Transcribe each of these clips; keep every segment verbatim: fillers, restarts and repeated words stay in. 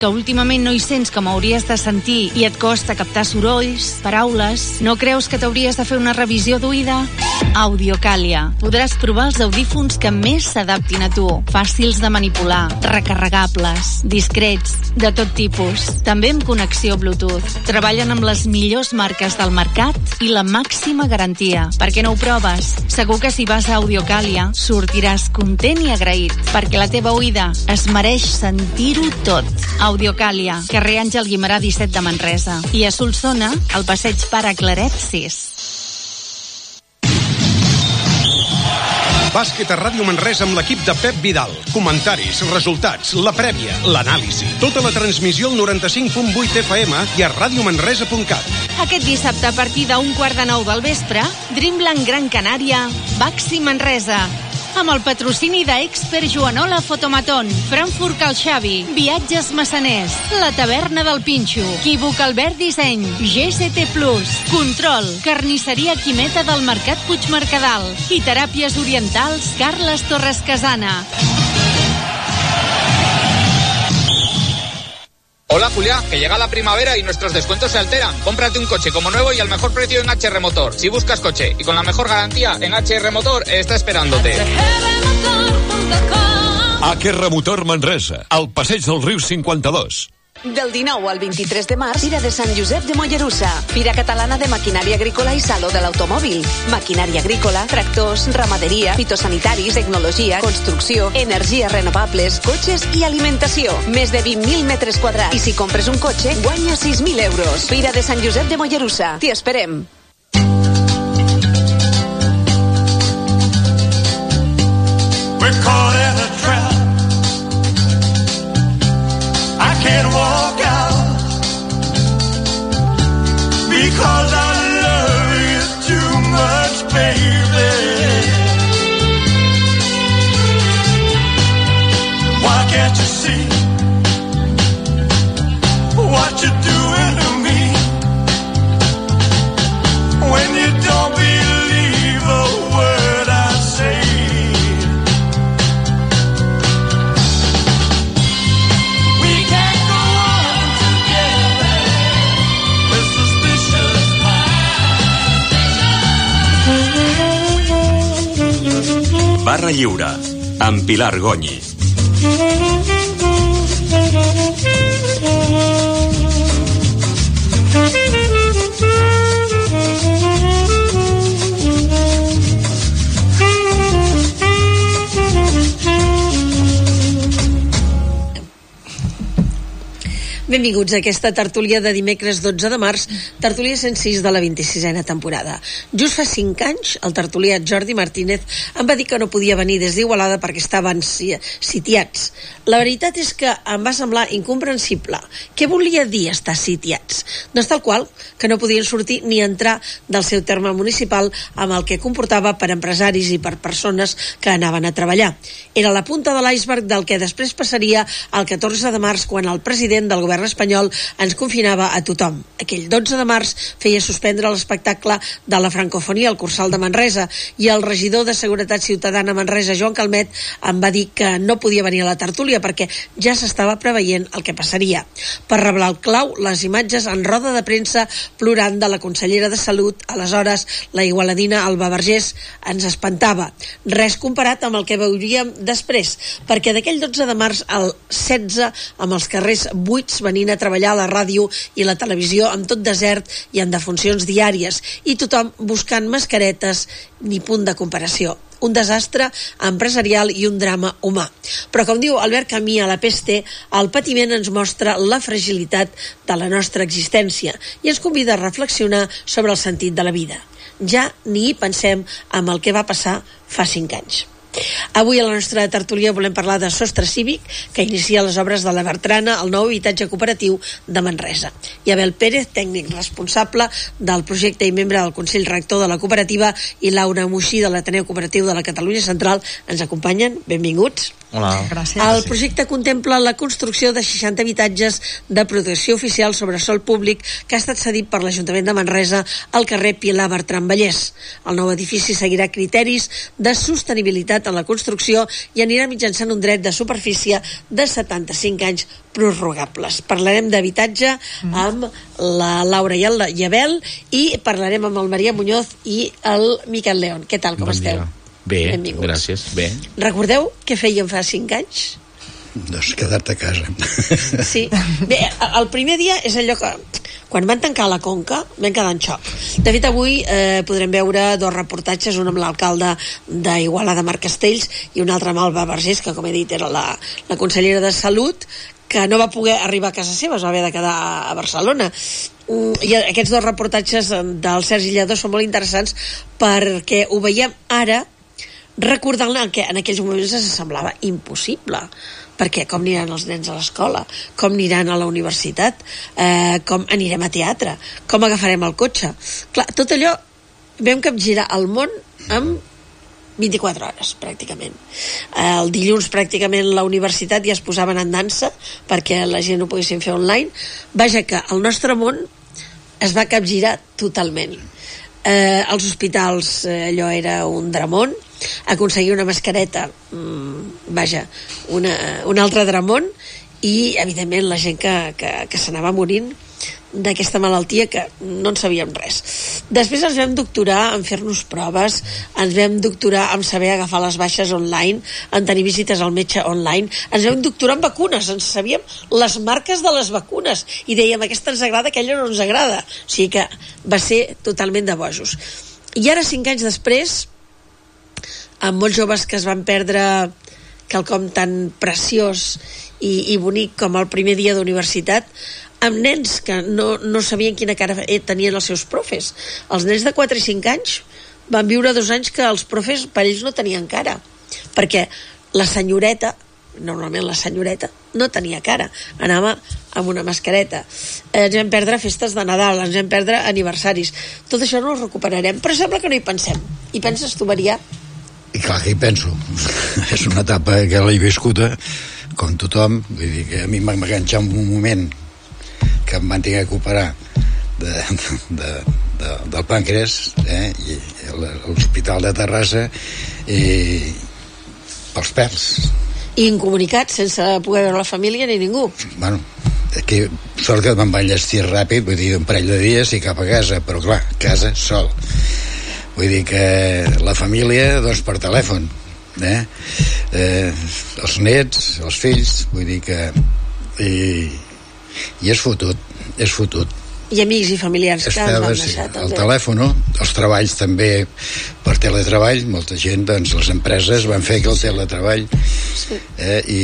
que últimament no hi sents com hauries de sentir i et costa captar sorolls, paraules? No creus que t'hauries de fer una revisió d'oïda? Audiocàlia. Podràs provar els audífons que més s'adaptin a tu. Fàcils de manipular, recarregables, discrets, de tot tipus. També amb connexió Bluetooth. Treballen amb les millors marques del mercat i la màxima garantia. Per què no ho proves? Segur que si vas a Audiocàlia sortiràs content i agraït, perquè la teva oïda es mereix sentir-ho tot. Audiocàlia, carrer Àngel Guimerà disset de Manresa. I a Solsona, al passeig Pare Claret sis. Bàsquet a Ràdio Manresa amb l'equip de Pep Vidal. Comentaris, resultats, la prèvia, l'anàlisi. Tota la transmissió al noranta-cinc punt vuit F M i a radiomanresa punt cat. Aquest dissabte a partir d'un quart de nou del vespre, Dreamland Gran Canària, Baxi Manresa. Amb el patrocini d'Expert Joanola Fotomaton, Frankfurt Cal Xavi, Viatges Massaners, La Taverna del Pinxo, Equívoc Albert Disseny, G C T Plus, Control, Carnisseria Quimeta del Mercat Puigmercadal i Teràpies Orientals Carles Torres Casana. Hola Julia, que llega la primavera y nuestros descuentos se alteran. Cómprate un coche como nuevo y al mejor precio en H R Motor. Si buscas coche y con la mejor garantía, en H R Motor está esperándote. H R Motor Manresa, al passeig del Riu cinquanta-dos. Del dinou al vint-i-tres de març, Fira de Sant Josep de Mollerussa. Fira Catalana de Maquinària Agrícola i Saló de l'Automòbil. Maquinària agrícola, tractors, ramaderia, fitosanitaris, tecnologia, construcció, energies renovables, cotxes i alimentació. Més de vint mil metres quadrats. I si compres un cotxe, guanya sis mil euros. Fira de Sant Josep de Mollerussa. T'hi esperem. We're caught in a trap. I can't walk out because I love you too much, baby. Why can't you see what you're doing to me when you don't believe a word I say? Barra Lliure, amb Pilar Gonyi. Benvinguts a aquesta tertúlia de dimecres dotze de març, tertúlia cent sis de la vint-i-sisena temporada. Just fa cinc anys, el tertulià Jordi Martínez em va dir que no podia venir des d'Igualada perquè estaven sitiats. La veritat és que em va semblar incomprensible. Què volia dir estar sitiats? Doncs tal qual, que no podien sortir ni entrar del seu terme municipal amb el que comportava per empresaris i per persones que anaven a treballar. Era la punta de l'iceberg del que després passaria el catorze de març, quan el president del govern espanyol ens confinava a tothom. Aquell dotze de març feia suspendre l'espectacle de la francofonia al Cursal de Manresa i el regidor de Seguretat Ciutadana a Manresa, Joan Calmet, em va dir que no podia venir a la tertúlia perquè ja s'estava preveient el que passaria. Per reblar el clau, les imatges en roda de premsa plorant de la consellera de Salut, aleshores la igualadina Alba Vergés, ens espantava. Res comparat amb el que veuríem després, perquè d'aquell dotze de març al setze, amb els carrers buits venint a treballar a la ràdio i la televisió amb tot desert i en defuncions diàries, i tothom buscant mascaretes, ni punt de comparació. Un desastre empresarial i un drama humà. Però com diu Albert Camus a La Peste, el patiment ens mostra la fragilitat de la nostra existència i ens convida a reflexionar sobre el sentit de la vida. Ja ni hi pensem amb el que va passar fa cinc anys. Avui a la nostra tertúlia volem parlar de Sostre Cívic, que inicia les obres de la Bertrana, el nou habitatge cooperatiu de Manresa. I Abel Pérez, tècnic responsable del projecte i membre del Consell Rector de la cooperativa, i Laura Muixí, de l'Ateneu Cooperatiu de la Catalunya Central, ens acompanyen. Benvinguts. Hola. Gràcies. El projecte contempla la construcció de seixanta habitatges de protecció oficial sobre sòl públic que ha estat cedit per l'Ajuntament de Manresa al carrer Pilar Bertran Vallès. El nou edifici seguirà criteris de sostenibilitat activitat en la construcció i anirà mitjançant un dret de superfície de setanta-cinc anys prorrogables. Parlarem d'habitatge amb la Laura i el Abel i parlarem amb el Maria Muñoz i el Miquel León. Què tal, com bon esteu? Dia. Bé, benvinguts. Gràcies, bé. Recordeu què fèiem fa cinc anys? Doncs quedar-te a casa. Sí. Bé, el primer dia és allò que quan van tancar la Conca vam quedar en xoc. De fet, avui eh, podrem veure dos reportatges, un amb l'alcalde d'Igualada, Marc Castells, i un altre amb Alba Vergés, que com he dit era la, la consellera de Salut, que no va poder arribar a casa seva, es va haver de quedar a Barcelona. I aquests dos reportatges del Sergi Lledó són molt interessants perquè ho veiem ara recordant el que en aquells moments ens semblava impossible, perquè com aniran els nens a l'escola, com aniran a la universitat, eh, com anirem a teatre, com agafarem el cotxe. Clar, tot allò vam capgirar el món amb vint-i-quatre hores, pràcticament. El dilluns, pràcticament, la universitat ja es posaven en dansa perquè la gent ho poguessin fer online. Vaja, que el nostre món es va capgirar totalment. Eh, als hospitals eh, allò era un dramón, aconseguir una mascareta, mmm, vaja, una, un altre dramón, i evidentment la gent que, que, que s'anava morint d'aquesta malaltia que no en sabíem res. Després ens vam doctorar en fer-nos proves, ens vam doctorar en saber agafar les baixes online, en tenir visites al metge online, ens vam doctorar en vacunes, ens sabíem les marques de les vacunes i dèiem aquesta ens agrada, aquella no ens agrada. O sigui que va ser totalment de bojos. I ara, cinc anys després, amb molts joves que es van perdre quelcom tan preciós i, i bonic com el primer dia d'universitat, amb nens que no, no sabien quina cara tenien els seus profes. Els nens de quatre i cinc anys van viure dos anys que els profes per ells no tenien cara, perquè la senyoreta, normalment la senyoreta, no tenia cara, anava amb una mascareta. Eh, ens vam perdre festes de Nadal, ens vam perdre aniversaris. Tot això no ho recuperarem, però sembla que no hi pensem. Hi penses tu, Marià? I clar que hi penso. És una etapa que l'he viscuda com tothom. Vull dir que a mi m'ha enganxat un moment que em van tenir que operar de, de, de, del pàncreas, eh, i a l'Hospital de Terrassa, i pels pèls. I incomunicat, sense poder veure la família ni ningú. Bueno, aquí sort que me'n van llestir ràpid, vull dir, un parell de dies i cap a casa, però clar, casa sol. Vull dir que la família, doncs per telèfon, eh? Eh, els nets, els fills, vull dir que i, i és fotut, és fotut. I amics i familiars que ens van deixar, sí, també. El telèfon, els treballs també per teletreball, molta gent, doncs les empreses van fer que el teletreball, sí. eh, i,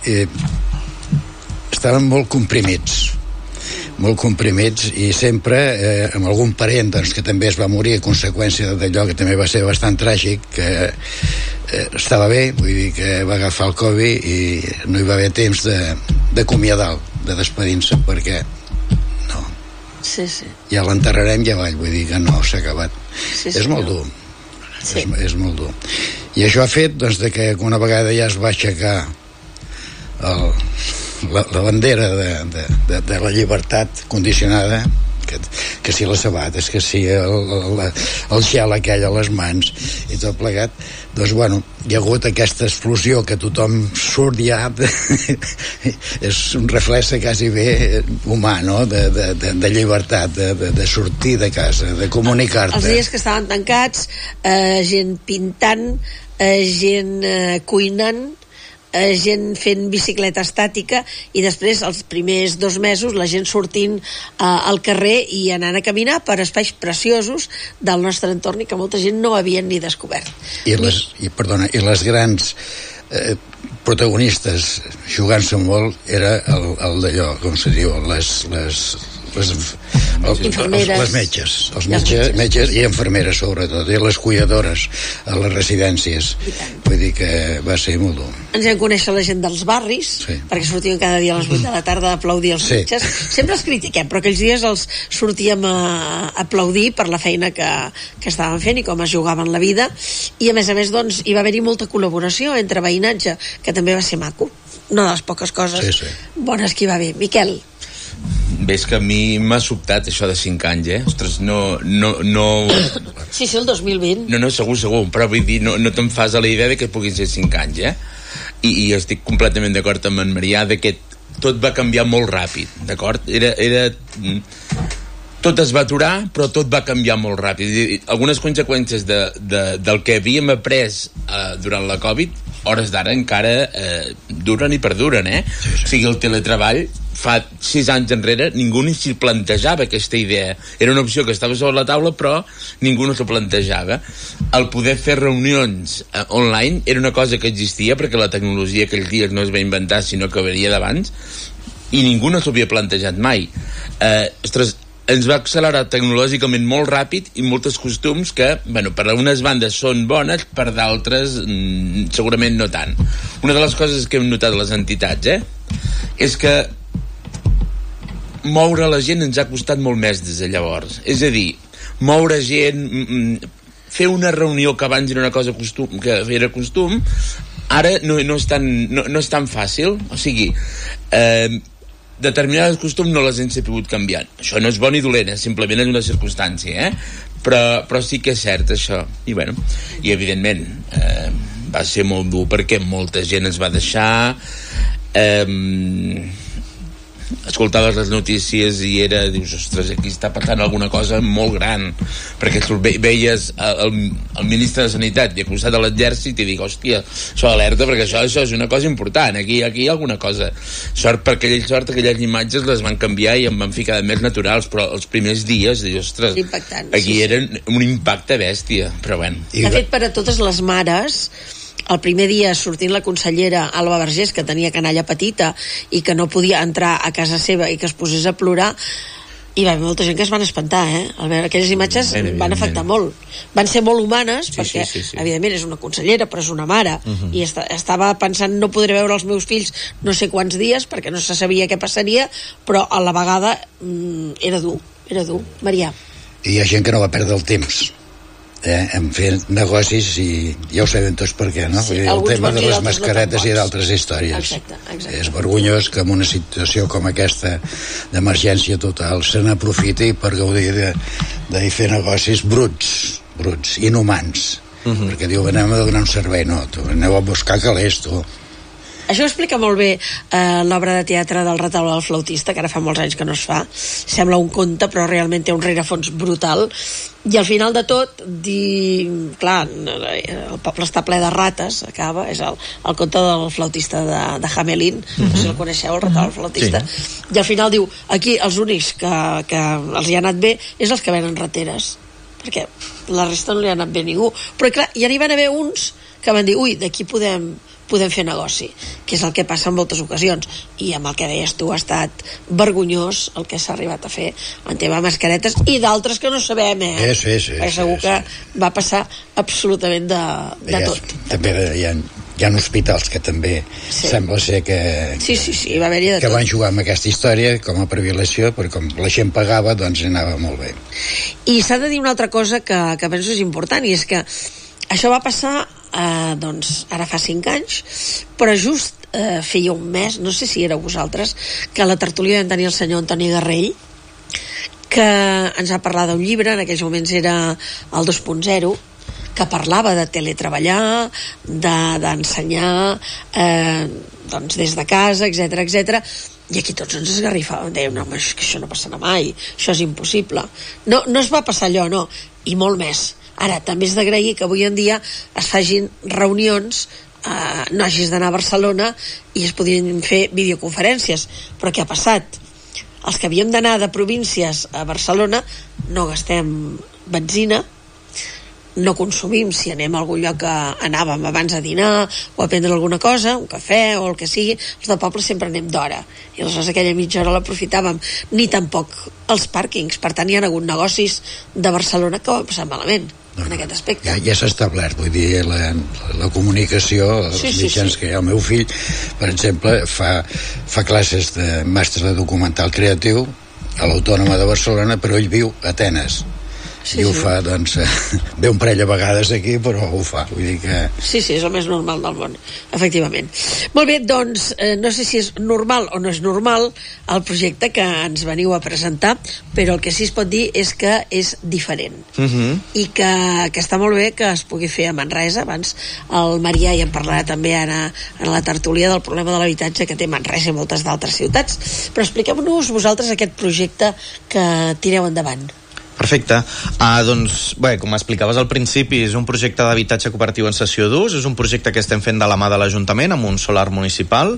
i estaven molt comprimits, molt comprimits, i sempre eh, amb algun parent doncs, que també es va morir a conseqüència d'allò que també va ser bastant tràgic, que eh, estava bé, vull dir que va agafar el Covid i no hi va haver temps de, d'acomiadar, de despedir-se, perquè no, sí, sí. ja l'enterrarem i avall, vull dir que no s'ha acabat. Sí, és sí, molt no. dur, sí. és, és molt dur, i això ha fet doncs, de que una vegada ja es va aixecar el La, la bandera de, de, de, de la llibertat condicionada, que, que si les sabates, que si el, el, el gel aquell a les mans i tot plegat, doncs bueno, hi ha hagut aquesta explosió que tothom surt ja de, és un reflex quasi bé humà, no? de, de, de, de llibertat, de, de, de sortir de casa, de comunicar-te. Els dies que estaven tancats, eh, gent pintant, eh, gent eh, cuinant, eh, gent fent bicicleta estàtica, i després els primers dos mesos la gent sortint eh, al carrer i anant a caminar per espais preciosos del nostre entorn i que molta gent no havien ni descobert. I les, i, perdona, i les grans eh, protagonistes jugant-se molt era el, el d'allò, com se diu, les, les, les, els, els, les metges, els metges, metges i infermeres sobretot, i les cuidadores a les residències. Vull dir que va ser molt dur. Ens vam conèixer la gent dels barris, sí, perquè sortíem cada dia a les vuit de la tarda a aplaudir els sí. metges. Sempre els critiquem, però aquells dies els sortíem a, a aplaudir per la feina que, que estaven fent i com es jugaven la vida, i a més a més doncs, hi va haver-hi molta col·laboració entre veïnatge, que també va ser maco. Una de les poques coses sí, sí. bones que hi va haver. Miquel? ves que a mi m'ha sobtat això de cinc anys, eh? Ostres, no... no, no... Sí, sí, el dos mil vint. No, no, segur, segur, però vull dir, no, no te'n fas a la idea de que puguin ser cinc anys, eh? I, i estic completament d'acord amb en Marià de que tot va canviar molt ràpid, d'acord? Era... era... tot es va aturar, però tot va canviar molt ràpid. I algunes conseqüències de, de, del que havíem après eh, durant la Covid, hores d'ara encara eh, duren i perduren, eh? Sí, sí. O sigui, el teletreball fa sis anys enrere ningú ni s'hi plantejava aquesta idea. Era una opció que estava sobre la taula, però ningú no s'ho plantejava. El poder fer reunions eh, online era una cosa que existia, perquè la tecnologia aquells dies no es va inventar, sinó que venia d'abans, i ningú no s'ho havia plantejat mai. Eh, ostres, ens va accelerar tecnològicament molt ràpid i moltes costums que, bueno, per a unes bandes són bones, per d'altres mm, segurament no tant. Una de les coses que hem notat les entitats, eh, és que moure la gent ens ha costat molt més des de llavors. És a dir, moure gent, mm, fer una reunió que abans era una cosa costum, que era costum, ara no, no, és tan, no, no és tan fàcil. O sigui, eh, determinades costums no les hem sabut canviar. Això no és bo ni dolent, eh? Simplement és una circumstància, eh? Però, però sí que és cert això. I bueno, i evidentment eh, va ser molt dur perquè molta gent es va deixar. eh, escoltaves les notícies i era, dius, ostres, aquí està passant alguna cosa molt gran, perquè tu ve, veies el, el ministre de Sanitat i acusat a l'exèrcit i dic, hòstia, això alerta, perquè això, això és una cosa important, aquí, aquí hi ha alguna cosa. Sort per aquell sort, aquelles imatges les van canviar i em van ficar de més naturals, però els primers dies, dius, ostres, impactant, aquí sí, era un impacte bèstia, però bueno. De fet, per a totes les mares, el primer dia sortint la consellera Alba Vergés, que tenia canalla petita i que no podia entrar a casa seva i que es posés a plorar, hi va haver molta gent que es van espantar, eh? Al veure aquelles imatges ben, van afectar molt. Van ser molt humanes, sí, perquè sí, sí, sí. evidentment és una consellera, però és una mare, uh-huh. i est estava pensant, no podré veure els meus fills no sé quants dies, perquè no se sabia què passaria, però a la vegada mm, era dur, era dur. Marià. I hi ha gent que no va perdre el temps, eh, en fer negocis, i ja ho sabem tots per què, no? Sí, el tema de les mascaretes no i d'altres històries. Exacte, exacte. És vergonyós que en una situació com aquesta d'emergència total se n'aprofiti per gaudir de, de fer negocis bruts, bruts, inhumans. Uh-huh. Perquè diu, anem a donar un servei, no, tu, aneu a buscar calés, tu. Això explica molt bé eh, l'obra de teatre del Retaule del Flautista, que ara fa molts anys que no es fa. Sembla un conte, però realment té un rerefons brutal. I al final de tot, dir, clar, el poble està ple de rates, acaba, és el, el conte del flautista de, de Hamelin, mm-hmm. no sé si el coneixeu, el Retaule del Flautista. Sí. I al final diu, aquí els únics que, que els hi ha anat bé és els que venen rateres, perquè la resta no li ha anat bé a ningú. Però clar, ja n'hi van haver uns que van dir, ui, d'aquí podem podem fer negoci, que és el que passa en moltes ocasions, i amb el que deies tu ha estat vergonyós el que s'ha arribat a fer en tema de mascaretes i d'altres que no sabem, eh? Sí, sí, sí, perquè segur sí, que sí. va passar absolutament de, de ha, tot. També hi ha, hi ha hospitals que també sí. sembla ser que, sí, sí, sí, va haver-hi de que tot. van jugar amb aquesta història com a privilegió, perquè com la gent pagava, doncs anava molt bé. I s'ha de dir una altra cosa que, que penso és important, i és que això va passar eh, doncs ara fa cinc anys, però just eh, feia un mes, no sé si éreu vosaltres, que a la tertúlia vam tenir el senyor Antoni Garrell, que ens va parlar d'un llibre, en aquells moments era el dos punt zero, que parlava de teletreballar, d'ensenyar de, eh, doncs des de casa, etcètera, etcètera. I aquí tots ens esgarrifàvem, dèiem, no, és que això no passarà mai, això és impossible. No, no es va passar allò, no, i molt més. Ara, també és d'agrair que avui en dia es facin reunions, eh, no hagis d'anar a Barcelona i es podien fer videoconferències. Però què ha passat? Els que havíem d'anar de províncies a Barcelona no gastem benzina, no consumim, si anem a algun lloc que anàvem abans a dinar o a prendre alguna cosa, un cafè o el que sigui, els del poble sempre anem d'hora, i aleshores aquella mitja hora l'aprofitàvem. Ni tampoc els pàrquings. Per tant, hi ha hagut negocis de Barcelona que ho han passat malament no, en aquest aspecte. Ja, ja s'ha establert, vull dir, la, la comunicació, els sí, mitjans sí, sí. que hi ha. El meu fill, per exemple, fa, fa classes de màster de documental creatiu a l'Autònoma de Barcelona, però ell viu a Atenes. Sí, i ho sí. fa, doncs, ve un parell de vegades aquí, però ho fa, vull dir que... Sí, sí, és el més normal del món, efectivament. Molt bé, doncs, eh, no sé si és normal o no és normal el projecte que ens veniu a presentar, però el que sí es pot dir és que és diferent. Uh-huh. I que, que està molt bé que es pugui fer a Manresa. Abans el Marià ja en parlarà també ara en la tertúlia del problema de l'habitatge que té Manresa i moltes d'altres ciutats. Però expliqueu-nos vosaltres aquest projecte que tireu endavant. Perfecte. Uh, doncs, bé, com explicaves al principi, és un projecte d'habitatge cooperatiu en cessió d'ús, és un projecte que estem fent de la mà de l'Ajuntament amb un solar municipal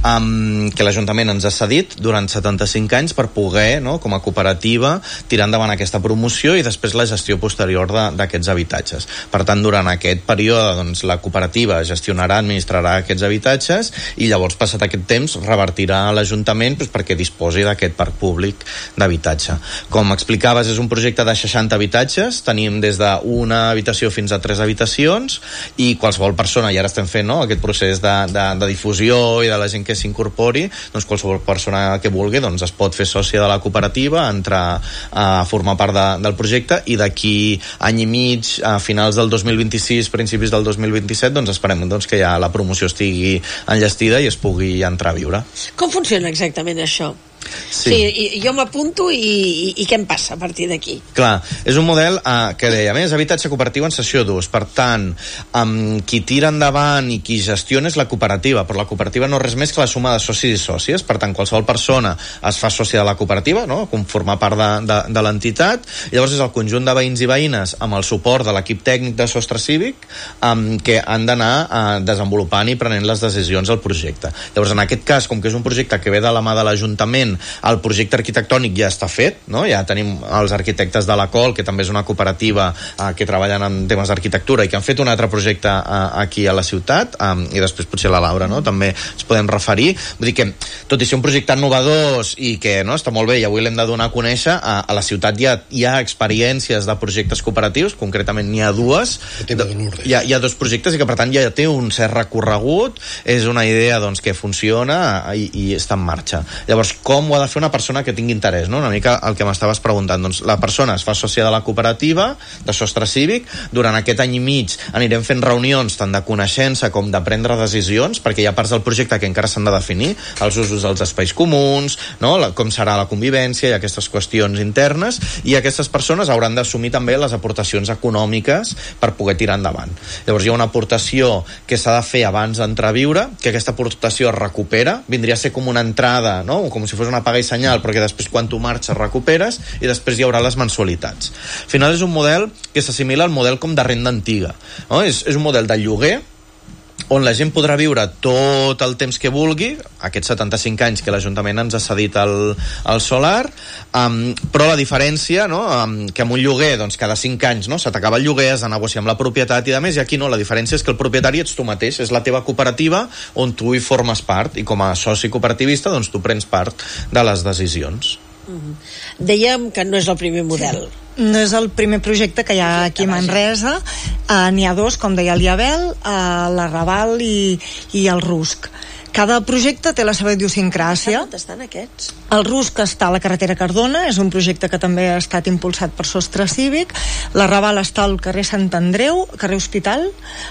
um, que l'Ajuntament ens ha cedit durant setanta-cinc anys per poder, no, com a cooperativa, tirar endavant aquesta promoció i després la gestió posterior d'aquests habitatges. Per tant, durant aquest període, doncs, la cooperativa gestionarà, administrarà aquests habitatges i llavors, passat aquest temps, revertirà a l'Ajuntament doncs, perquè disposi d'aquest parc públic d'habitatge. Com explicaves, és un projecte projecte de seixanta habitatges, tenim des d'una habitació fins a tres habitacions i qualsevol persona, i ara estem fent no, aquest procés de, de, de difusió i de la gent que s'incorpori, doncs qualsevol persona que vulgui doncs es pot fer sòcia de la cooperativa, entrar a formar part de, del projecte i d'aquí any i mig, a finals del dos mil vint-i-sis, principis del dos mil vint-i-set, doncs esperem doncs, que ja la promoció estigui enllestida i es pugui entrar a viure. Com funciona exactament això? Sí, sí jo m'apunto i, i, i què em passa a partir d'aquí? Clar, és un model eh, que deia, més habitatge cooperatiu en cessió d'ús, per tant um, qui tira endavant i qui gestiona és la cooperativa, però la cooperativa no és res més que la suma de socis i sòcies, per tant qualsevol persona es fa sòcia de la cooperativa, no? Com formar part de, de, de l'entitat, i llavors és el conjunt de veïns i veïnes amb el suport de l'equip tècnic de sostre cívic um, que han d'anar uh, desenvolupant i prenent les decisions al projecte. Llavors en aquest cas, com que és un projecte que ve de la mà de l'Ajuntament, el projecte arquitectònic ja està fet, no? Ja tenim els arquitectes de la Col, que també és una cooperativa eh, que treballen en temes d'arquitectura i que han fet un altre projecte eh, aquí a la ciutat, eh, i després potser la Laura, no? També ens podem referir. Vull dir que, tot i ser un projecte innovador i que no, està molt bé i avui l'hem de donar a conèixer, a, a la ciutat hi ha, hi ha experiències de projectes cooperatius, concretament n'hi ha dues, hi ha, hi ha dos projectes i que per tant ja té un cert recorregut, és una idea doncs, que funciona i, i està en marxa. Llavors, com ho ha de fer una persona que tingui interès, no? Una mica el que m'estaves preguntant. Doncs la persona es fa sòcia de la cooperativa de sostre cívic, durant aquest any i mig anirem fent reunions tant de coneixença com de prendre decisions, perquè hi ha parts del projecte que encara s'han de definir, els usos dels espais comuns, no? La, com serà la convivència i aquestes qüestions internes, i aquestes persones hauran d'assumir també les aportacions econòmiques per poder tirar endavant. Llavors hi ha una aportació que s'ha de fer abans d'entrar a viure, que aquesta aportació es recupera, vindria a ser com una entrada, no? Com si fos una paga i senyal, perquè després quan tu marxes recuperes i després hi haurà les mensualitats. Al final és un model que s'assimila al model com de renda antiga, no? És, és un model de lloguer on la gent podrà viure tot el temps que vulgui, aquests setanta-cinc anys que l'Ajuntament ens ha cedit el, el solar, um, però la diferència, no? um, que amb un lloguer, doncs cada cinc anys no? Se t'acaba el lloguer, has de negociar amb la propietat i de més, i aquí no, la diferència és que el propietari ets tu mateix, és la teva cooperativa on tu hi formes part, i com a soci cooperativista doncs tu prens part de les decisions. Mm-hmm. Dèiem que no és el primer model. No és el primer projecte que hi ha aquí a Manresa, uh, n'hi ha dos, com deia el Iabel, uh, la Raval i, i el Rusc. Cada projecte té la seva idiosincràsia. On estan aquests? El Rusc està a la carretera Cardona, és un projecte que també ha estat impulsat per Sostre Cívic. La Raval està al carrer Sant Andreu, carrer Hospital.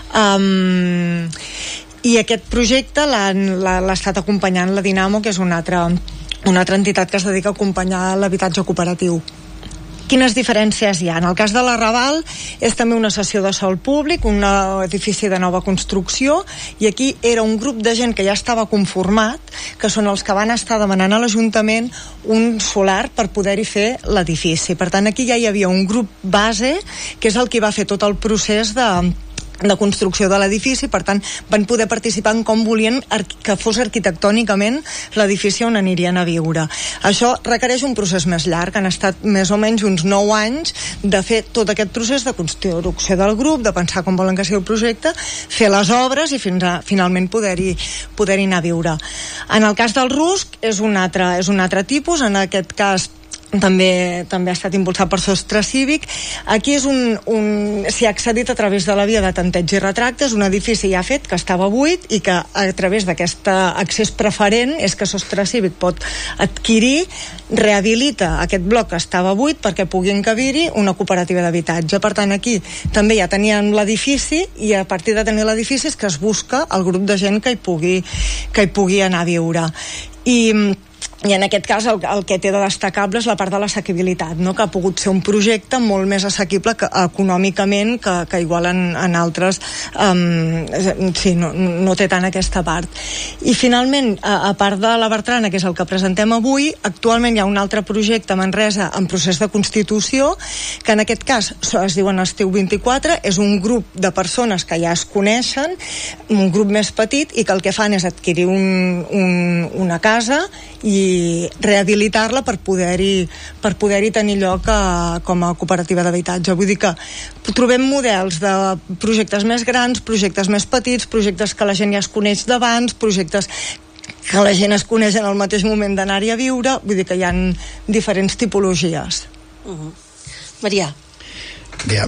Um, I aquest projecte l'ha estat acompanyant la Dinamo, que és una altra, una altra entitat que es dedica a acompanyar l'habitatge cooperatiu. Quines diferències hi ha? En el cas de la Raval és també una cessió de sòl públic, un edifici de nova construcció, i aquí era un grup de gent que ja estava conformat, que són els que van estar demanant a l'Ajuntament un solar per poder-hi fer l'edifici. Per tant, aquí ja hi havia un grup base que és el que va fer tot el procés de de construcció de l'edifici, per tant van poder participar en com volien que fos arquitectònicament l'edifici on anirien a viure. Això requereix un procés més llarg, han estat més o menys uns nou anys de fer tot aquest procés de construcció del grup, de pensar com volen que sigui el projecte, fer les obres i fins a finalment poder-hi poder-hi anar a viure. En el cas del Rusc és un altre, és un altre tipus, en aquest cas també, també ha estat impulsat per Sostre Cívic. Aquí és un, un, s'hi ha accedit a través de la via de tanteig i retracte. És un edifici ja fet, que estava buit, i que a través d'aquest accés preferent és que Sostre Cívic pot adquirir, rehabilita aquest bloc que estava buit perquè pugui encabir-hi una cooperativa d'habitatge. Per tant, aquí també ja tenien l'edifici, i a partir de tenir l'edifici és que es busca el grup de gent que hi pugui, que hi pugui anar a viure. I I en aquest cas el, el que té de destacable és la part de l'assequibilitat, no? Que ha pogut ser un projecte molt més assequible que, econòmicament que, que igual en, en altres um, sí, no, no té tant aquesta part. I finalment, a, a part de la Bertrana, que és el que presentem avui, actualment hi ha un altre projecte a Manresa en procés de constitució, que en aquest cas es diuen Estiu vint-i-quatre, és un grup de persones que ja es coneixen, un grup més petit, i que el que fan és adquirir un, un, una casa i rehabilitar-la per poder-hi per poder-hi tenir lloc a, com a cooperativa d'habitatge. Vull dir que trobem models de projectes més grans, projectes més petits, projectes que la gent ja es coneix d'abans, projectes que la gent es coneix en el mateix moment d'anar-hi a viure. Vull dir que hi ha diferents tipologies. Uh-huh. Marià. Ja,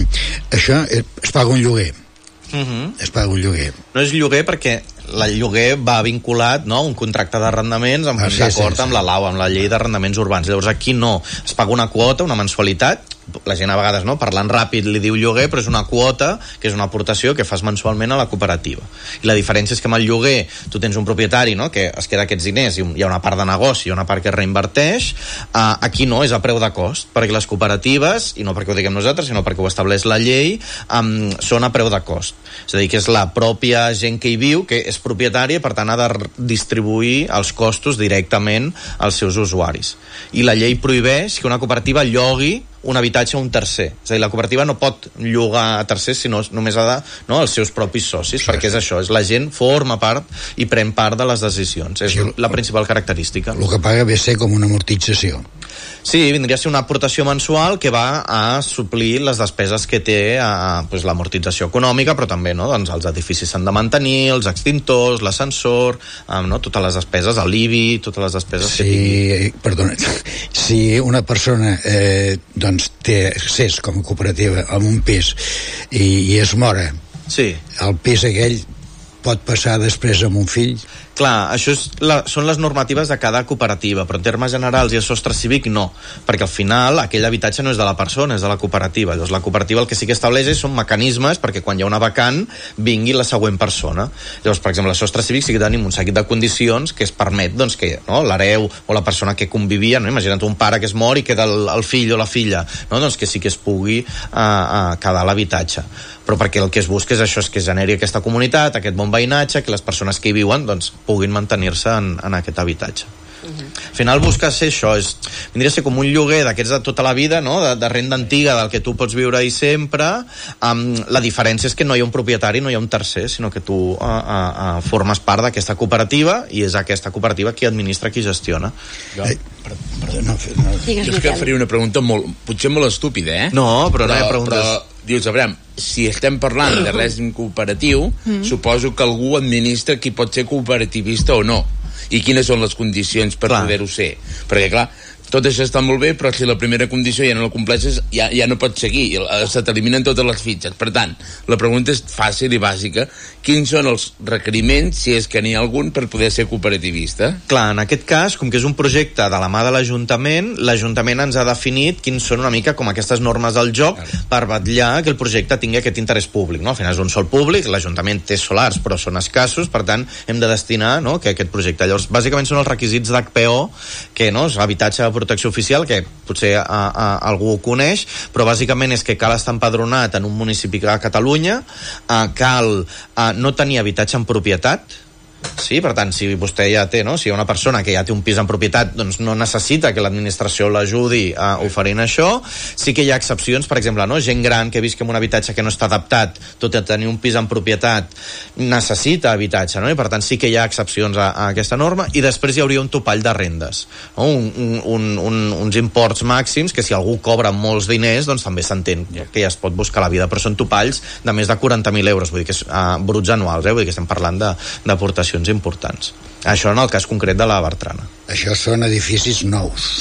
això es, es paga un lloguer. Uh-huh. Es paga un lloguer. No és lloguer perquè el lloguer va vinculat, no, a un contracte d'arrendaments amb, ah, sí, d'acord sí, sí. amb la Lau, amb la llei d'arrendaments urbans. Llavors aquí no, es paga una quota, una mensualitat. La gent a vegades, no, parlant ràpid li diu lloguer, però és una quota, que és una aportació que fas mensualment a la cooperativa. I la diferència és que amb el lloguer tu tens un propietari, no, que es queda aquests diners i hi ha una part de negoci i una part que es reinverteix. Uh, aquí no, és a preu de cost, perquè les cooperatives, i no perquè ho diguem nosaltres, sinó perquè ho estableix la llei, um, són a preu de cost. És a dir, que és la pròpia gent que hi viu, que és propietària, per tant ha de distribuir els costos directament als seus usuaris. I la llei prohibeix que una cooperativa llogui un habitatge a un tercer. És a dir, la cooperativa no pot llogar a tercers, sinó només ha de, no, els seus propis socis, sí, perquè és això, és la gent forma part i pren part de les decisions. És sí, la principal característica. El que paga ve a ser com una amortització. Sí, vindria a ser una aportació mensual que va a suplir les despeses que té a, pues, l'amortització econòmica, però també, no, doncs, els edificis s'han de mantenir, els extintors, l'ascensor, um, no, totes les despeses, l'I B I, totes les despeses sí, que tingui. Perdona, si una persona eh, doncs té accés com a cooperativa a un pis i, i es mora, sí, el pis aquell pot passar després amb un fill? Clar, això és la, són les normatives de cada cooperativa, però en termes generals i a Sostre Cívic no, perquè al final aquell habitatge no és de la persona, és de la cooperativa. Llavors la cooperativa el que sí que estableix són mecanismes perquè quan hi ha una vacant vingui la següent persona. Llavors, per exemple, a Sostre Cívic sí que tenim un seguit de condicions que es permet, doncs, que, no, l'hereu o la persona que convivia, no, imagina't un pare que es mor i queda el, el fill o la filla, no, doncs que sí que es pugui uh, uh, quedar l'habitatge. Però perquè el que es busca és això, és que es generi aquesta comunitat, aquest bon veïnatge, que les persones que hi viuen doncs, puguin mantenir-se en, en aquest habitatge. Uh-huh. Al final busca ser això, és, vindria a ser com un lloguer d'aquests de tota la vida, no? de, de renda antiga del que tu pots viure-hi sempre. Um, la diferència és que no hi ha un propietari, no hi ha un tercer, sinó que tu uh, uh, uh, formes part d'aquesta cooperativa i és aquesta cooperativa qui administra, qui gestiona. Jo, eh, perdó, perdó, no, no. Jo és que faria una pregunta molt, potser molt estúpida, eh? No, però, però no hi ha preguntes. Però, dius, a veure, si estem parlant de règim cooperatiu, mm. suposo que algú administra qui pot ser cooperativista o no. I quines són les condicions per clar. Poder-ho ser. Perquè, clar, tot això està molt bé, però si la primera condició ja no la compleixes, ja, ja no pots seguir, se t'eliminen totes les fitxes. Per tant, la pregunta és fàcil i bàsica. Quins són els requeriments, si és que n'hi ha algun, per poder ser cooperativista? Clar, en aquest cas, com que és un projecte de la mà de l'Ajuntament, l'Ajuntament ens ha definit quins són una mica com aquestes normes del joc claro. Per vetllar que el projecte tingui aquest interès públic, no? Al final és un sol públic, l'Ajuntament té solars, però són escassos, per tant, hem de destinar, no, que aquest projecte. Llavors, bàsicament són els requisits d'H P O, que, no, és habitatge de protecció oficial, que potser a, a, algú ho coneix, però bàsicament és que cal estar empadronat en un municipi de Catalunya, a, cal a, no tenir habitatge en propietat. Sí, per tant, si vostè ja té, no? Si hi ha una persona que ja té un pis en propietat, doncs no necessita que l'administració l'ajudi a oferir això. Sí que hi ha excepcions, per exemple, no? Gent gran que visqui en un habitatge que no està adaptat, tot i tenir un pis en propietat, necessita habitatge, no? I per tant sí que hi ha excepcions a, a aquesta norma, i després hi hauria un topall de rendes, no? un, un, un, uns imports màxims que si algú cobra molts diners, doncs també s'entén que ja es pot buscar la vida, però són topalls de més de quaranta mil euros, vull dir que és uh, bruts anuals, eh? Vull dir que estem parlant d'aportacions importants. Això en el cas concret de la Bertrana. Això són edificis nous,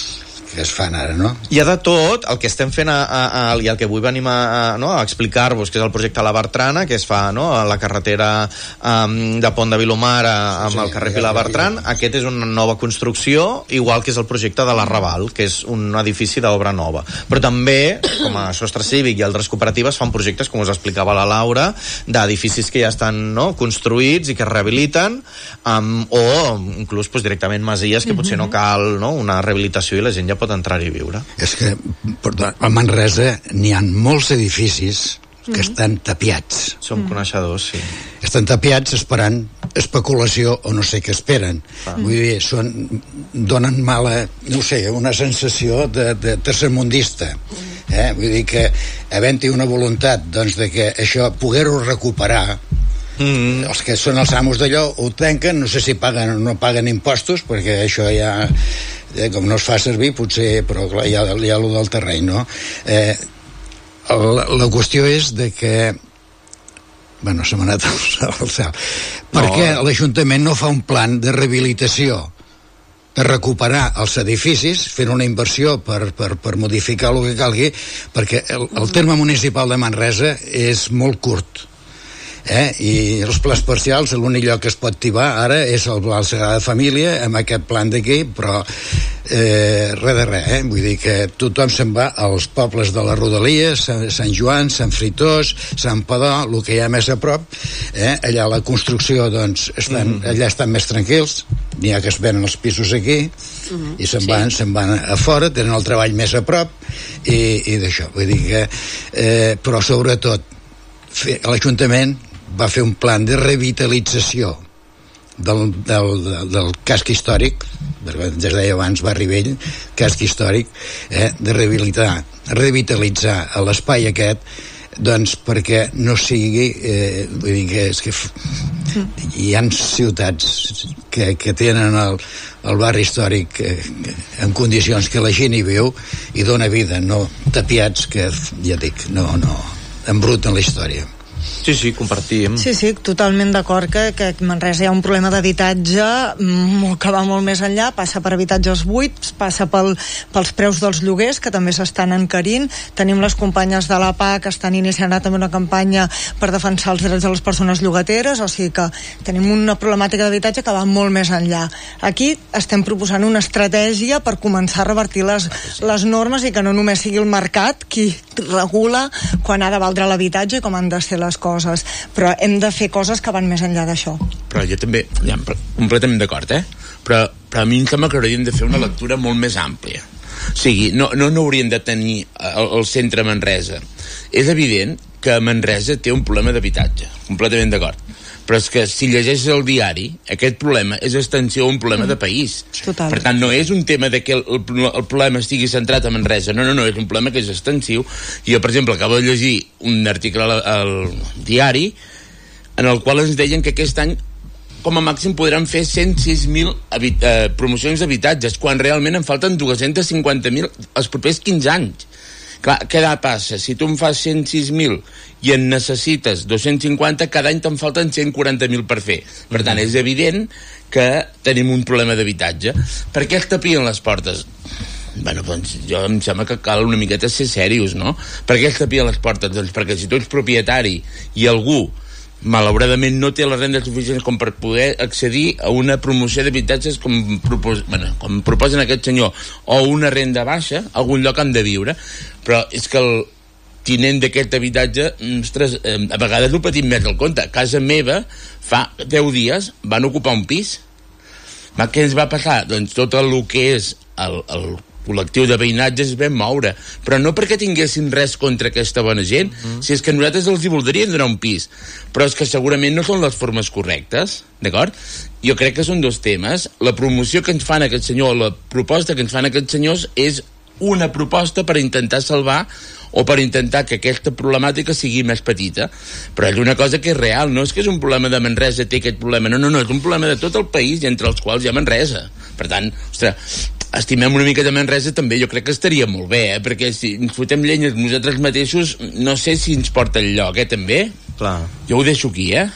que es fan ara, no? Hi ha de tot, el que estem fent a, a, a, i el que avui venim a, a, no, a explicar-vos, que és el projecte La Bertrana, que es fa, no?, a la carretera um, de Pont de Vilomar a, amb sí, el carrer Pilar Bertran. Aquest és una nova construcció, igual que és el projecte de l'Arrabal, que és un edifici d'obra nova. Però també, com a Sostre Cívic i altres cooperatives, fan projectes, com us explicava la Laura, d'edificis que ja estan, no?, construïts i que es rehabiliten, um, o inclús pues, directament masies que potser no cal, no?, una rehabilitació i la gent ja pot entrar-hi a viure. És que perdó, a Manresa n'hi ha molts edificis que mm-hmm. estan tapiats. Som coneixedors, sí. Estan tapiats esperant especulació o no sé què esperen. Ah. Vull dir, són, donen mala, no sé, una sensació de, de tercermundista. Eh? Vull dir que havent-hi una voluntat doncs, de que això poder-ho recuperar, mm-hmm. els que són els amos d'allò ho tanquen, no sé si paguen o no paguen impostos, perquè això ja, eh, com no es fa servir, potser, però clar, hi ha, hi ha allò del terreny, no? Eh, la, la qüestió és de que bueno, se m'ha anat al cel. Per què no. l'Ajuntament no fa un plan de rehabilitació de recuperar els edificis, fent una inversió per, per, per modificar el que calgui, perquè el, el terme municipal de Manresa és molt curt. Eh? I els plans parcials, l'únic lloc que es pot tibar ara és el Pla Sagrada Família amb aquest plan d'aquí, però eh, res de res, eh? Vull dir que tothom se'n va als pobles de la rodalia, Sant, Sant Joan, Sant Fritós, Sant Padó, el que hi ha més a prop, eh? Allà la construcció doncs estan, mm-hmm. allà estan més tranquils, n'hi ha que es venen els pisos aquí mm-hmm. i se'n van, sí. se'n van a fora, tenen el treball més a prop i, i d'això, vull dir que eh, però sobretot l'Ajuntament va fer un plan de revitalització del, del, del, del casc històric, des deia abans Barri Vell, casc històric, eh, de rehabilitar, revitalitzar l'espai aquest, doncs perquè no sigui, eh, vull dir que és que hi ha ciutats que, que tenen el, el barri històric eh, en condicions que la gent hi viu i dona vida, no tapiats que, ja dic, no, no, embruten la història. Sí, sí, compartim. Sí, sí, totalment d'acord que, que a Manresa hi ha un problema d'habitatge molt, que va molt més enllà, passa per habitatges buits, passa pel, pels preus dels lloguers, que també s'estan encarint. Tenim les companyes de l'A P A que estan iniciant també una campanya per defensar els drets de les persones llogateres, o sigui que tenim una problemàtica d'habitatge que va molt més enllà. Aquí estem proposant una estratègia per començar a revertir les, les normes i que no només sigui el mercat qui regula quan ha de valdre l'habitatge i com han de ser les coses, però hem de fer coses que van més enllà d'això. Però jo també, ja, completament d'acord, eh? Però, però a mi em sembla que hauríem de fer una lectura molt més àmplia. O sigui, no, no, no hauríem de tenir el, el centre Manresa. És evident que Manresa té un problema d'habitatge, completament d'acord. Però és que si llegeixes el diari, aquest problema és extensió a un problema mm. de país. Total. Per tant, no és un tema de que el, el, el problema estigui centrat a Manresa, no, no, no, és un problema que és extensiu. Jo, per exemple, acabo de llegir un article al, al diari en el qual ens deien que aquest any com a màxim podran fer cent sis mil eh, promocions d'habitatges, quan realment en falten dos-cents cinquanta mil els propers quinze anys. Clar, què passa? Si tu en fas cent sis mil i en necessites dos-cents cinquanta, cada any te'n falten cent quaranta mil per fer. Per tant, és evident que tenim un problema d'habitatge. Per què es tapien les portes? Bueno, doncs jo em sembla que cal una miqueta ser serios, no? Per què es tapien les portes? Doncs perquè si tu ets propietari i algú malauradament no té la renda suficient com per poder accedir a una promoció d'habitatges com, propos, bueno, com proposen aquest senyor, o una renda baixa, algun lloc han de viure, però és que el tinent d'aquest habitatge, ostres, a vegades ho patim més del compte. A casa meva fa deu dies van ocupar un pis. Què ens va passar? Doncs tot el que és el, el col·lectiu de veïnatges es vam moure, però no perquè tinguessin res contra aquesta bona gent, mm. si és que nosaltres els hi voldríem donar un pis, però és que segurament no són les formes correctes, d'acord? Jo crec que són dos temes. La promoció que ens fan aquest senyor, la proposta que ens fan aquests senyors és una proposta per intentar salvar o per intentar que aquesta problemàtica sigui més petita, però és una cosa que és real, no és que és un problema de Manresa té aquest problema, no, no, no, és un problema de tot el país i entre els quals hi ha Manresa. Per tant, ostres, estimem una mica de Manresa també, jo crec que estaria molt bé, eh? Perquè si ens fotem llenyes nosaltres mateixos, no sé si ens porta el lloc, eh, també? Clar. Jo ho deixo aquí, eh?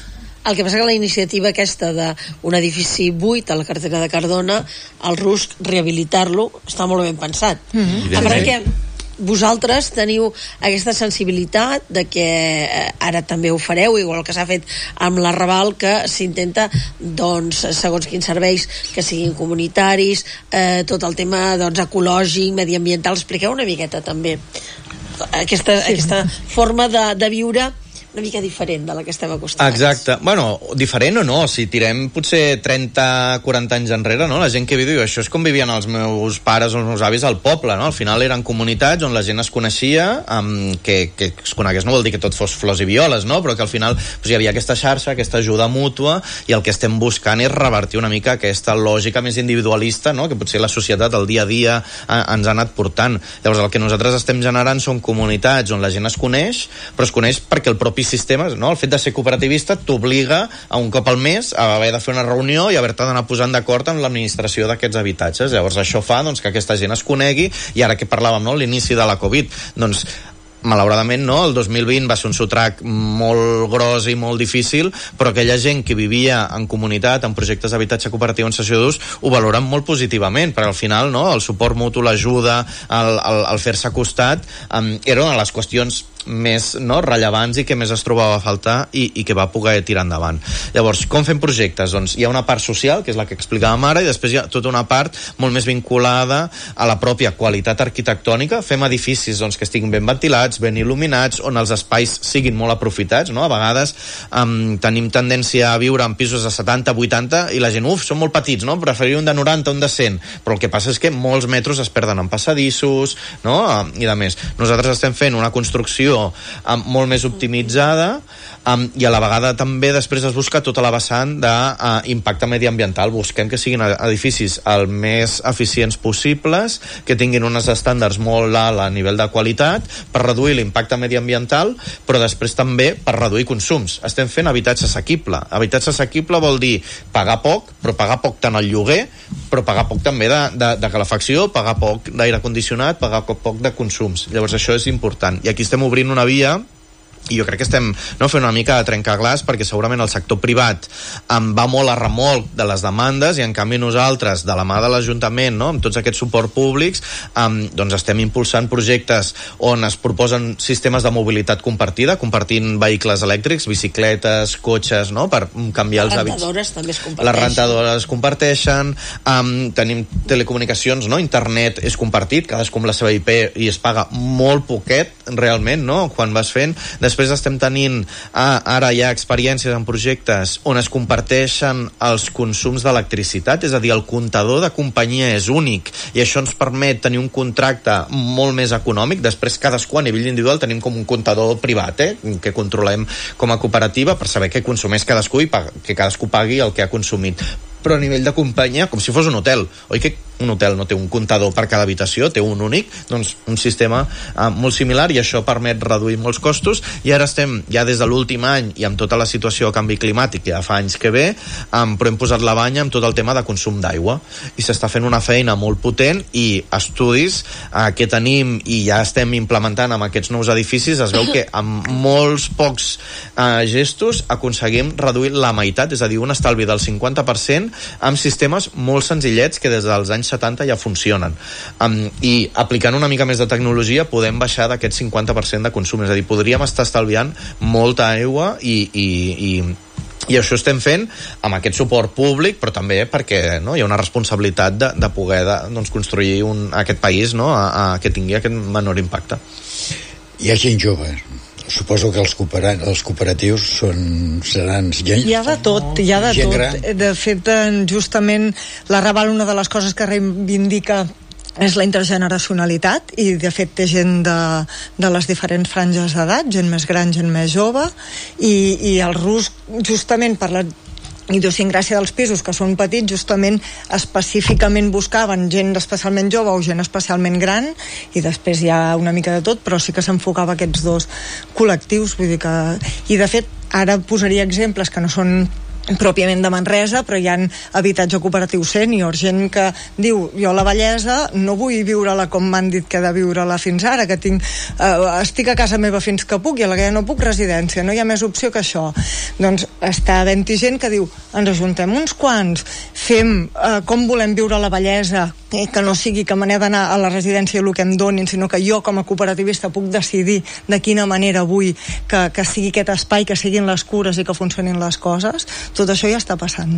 El que passa que la iniciativa aquesta d'un edifici buit a la carretera de Cardona, el Rusc, rehabilitar-lo, està molt ben pensat. Mm-hmm. A part que vosaltres teniu aquesta sensibilitat de que eh, ara també ho fareu, igual que s'ha fet amb la Raval, que s'intenta, doncs, segons quins serveis que siguin comunitaris, eh, tot el tema, doncs, ecològic, mediambiental. Expliqueu una miqueta també aquesta, sí. aquesta forma de, de viure una mica diferent de la que estem acostumats. Exacte. Bueno, diferent o no, si tirem potser trenta quaranta anys enrere, no? La gent que viu, això és com vivien els meus pares o els meus avis al poble, no? Al final eren comunitats on la gent es coneixia, um, que, que es conegués no vol dir que tot fos flors i violes, no? Però que al final pues, hi havia aquesta xarxa, aquesta ajuda mútua, i el que estem buscant és revertir una mica aquesta lògica més individualista, no? Que potser la societat el dia a dia eh, ens ha anat portant. Llavors el que nosaltres estem generant són comunitats on la gent es coneix, però es coneix perquè el propi sistemes, no? El fet de ser cooperativista t'obliga a un cop al mes a haver de fer una reunió i haver-te d'anar posant d'acord amb l'administració d'aquests habitatges. Llavors això fa doncs, que aquesta gent es conegui, i ara que parlàvem, no? L'inici de la Covid, doncs malauradament, no? El dos mil vint va ser un sotrac molt gros i molt difícil, però aquella gent que vivia en comunitat, en projectes d'habitatge cooperatiu en cessió d'ús, ho valoren molt positivament, perquè al final, no? El suport mutu, l'ajuda, el, el, el fer-se costat, um, era una de les qüestions més no, rellevants i que més es trobava a faltar i, i que va poder tirar endavant. Llavors, com fem projectes? Doncs hi ha una part social, que és la que explicàvem ara, i després hi ha tota una part molt més vinculada a la pròpia qualitat arquitectònica. Fem edificis doncs, que estiguin ben ventilats, ben il·luminats, on els espais siguin molt aprofitats, no? A vegades um, tenim tendència a viure en pisos de setanta, vuitanta i la gent, uf, són molt petits, no? Preferiria un de noranta, un de cent, però el que passa és que molts metres es perden en passadissos, no? I de més. Nosaltres estem fent una construcció um, molt més optimitzada, um, i a la vegada també després es busca tota la vessant d'impacte uh, mediambiental. Busquem que siguin edificis el més eficients possibles, que tinguin uns estàndards molt alt a nivell de qualitat per reduir l'impacte mediambiental, però després també per reduir consums. Estem fent habitatge assequible. Habitatge assequible vol dir pagar poc, però pagar poc tant al lloguer, però pagar poc també de, de, de calefacció, pagar poc d'aire condicionat, pagar poc de consums. Llavors això és important. I aquí estem obrint una via, i jo crec que estem no, fent una mica de trencaglaç, perquè segurament el sector privat um, va molt a remolc de les demandes, i en canvi nosaltres, de la mà de l'Ajuntament, no, amb tots aquests suports públics, um, doncs estem impulsant projectes on es proposen sistemes de mobilitat compartida, compartint vehicles elèctrics, bicicletes, cotxes, no, per canviar els hàbits. Les rentadores també es comparteixen. Les rentadores es comparteixen, um, tenim telecomunicacions, no, internet és compartit, cadascú amb la seva I P, i es paga molt poquet, realment, no, quan vas fent. Després estem tenint ah, ara hi ha experiències en projectes on es comparteixen els consums d'electricitat, és a dir, el comptador de companyia és únic, i això ens permet tenir un contracte molt més econòmic. Després cadascú a nivell individual tenim com un comptador privat, eh, que controlem com a cooperativa per saber què consumeix cadascú i que cadascú pagui el que ha consumit. Però a nivell de companyia, com si fos un hotel, oi que un hotel no té un comptador per cada habitació, té un únic, doncs un sistema eh, molt similar, i això permet reduir molts costos. I ara estem, ja des de l'últim any, i amb tota la situació de canvi climàtic, ja fa anys que ve, um, però hem posat la banya amb tot el tema de consum d'aigua, i s'està fent una feina molt potent, i estudis eh, que tenim i ja estem implementant amb aquests nous edificis, es veu que amb molts pocs eh, gestos aconseguim reduir la meitat, és a dir, un estalvi del cinquanta per cent amb sistemes molt senzillets que des dels anys setanta ja funcionen. Um, I aplicant una mica més de tecnologia podem baixar d'aquest cinquanta per cent de consum, és a dir, podríem estar estalviant molta aigua, i, i, i i això estem fent amb aquest suport públic, però també perquè no, hi ha una responsabilitat de, de poder de, doncs, construir un, aquest país, no, a, a, que tingui aquest menor impacte. Hi ha gent jove. Suposo que els, cooperat, els cooperatius són, seran gent... Hi ha de tot, hi ha de tot. Gran. De fet, justament, la Raval, una de les coses que reivindica és la intergeneracionalitat, i de fet té gent de, de les diferents franges d'edat, gent més gran, gent més jove, i, i el Rusc, justament per la idiosincràsia dels pisos, que són petits, justament específicament buscaven gent especialment jove o gent especialment gran, i després hi ha una mica de tot, però sí que s'enfocava aquests dos col·lectius, vull dir que... I de fet, ara posaria exemples que no són pròpiament de Manresa, però hi ha habitatge cooperatiu sènior, gent que diu, jo la bellesa no vull viure-la com m'han dit que he de viure-la fins ara, que tinc, eh, estic a casa meva fins que puc i a la que ja no puc residència, no hi ha més opció que això. Doncs està havent-hi gent que diu, ens ajuntem uns quants, fem eh, com volem viure la bellesa, eh, que no sigui que me n'he d'anar a la residència i el que em donin, sinó que jo com a cooperativista puc decidir de quina manera vull que, que sigui aquest espai, que siguin les cures i que funcionin les coses. Tot això ja està passant.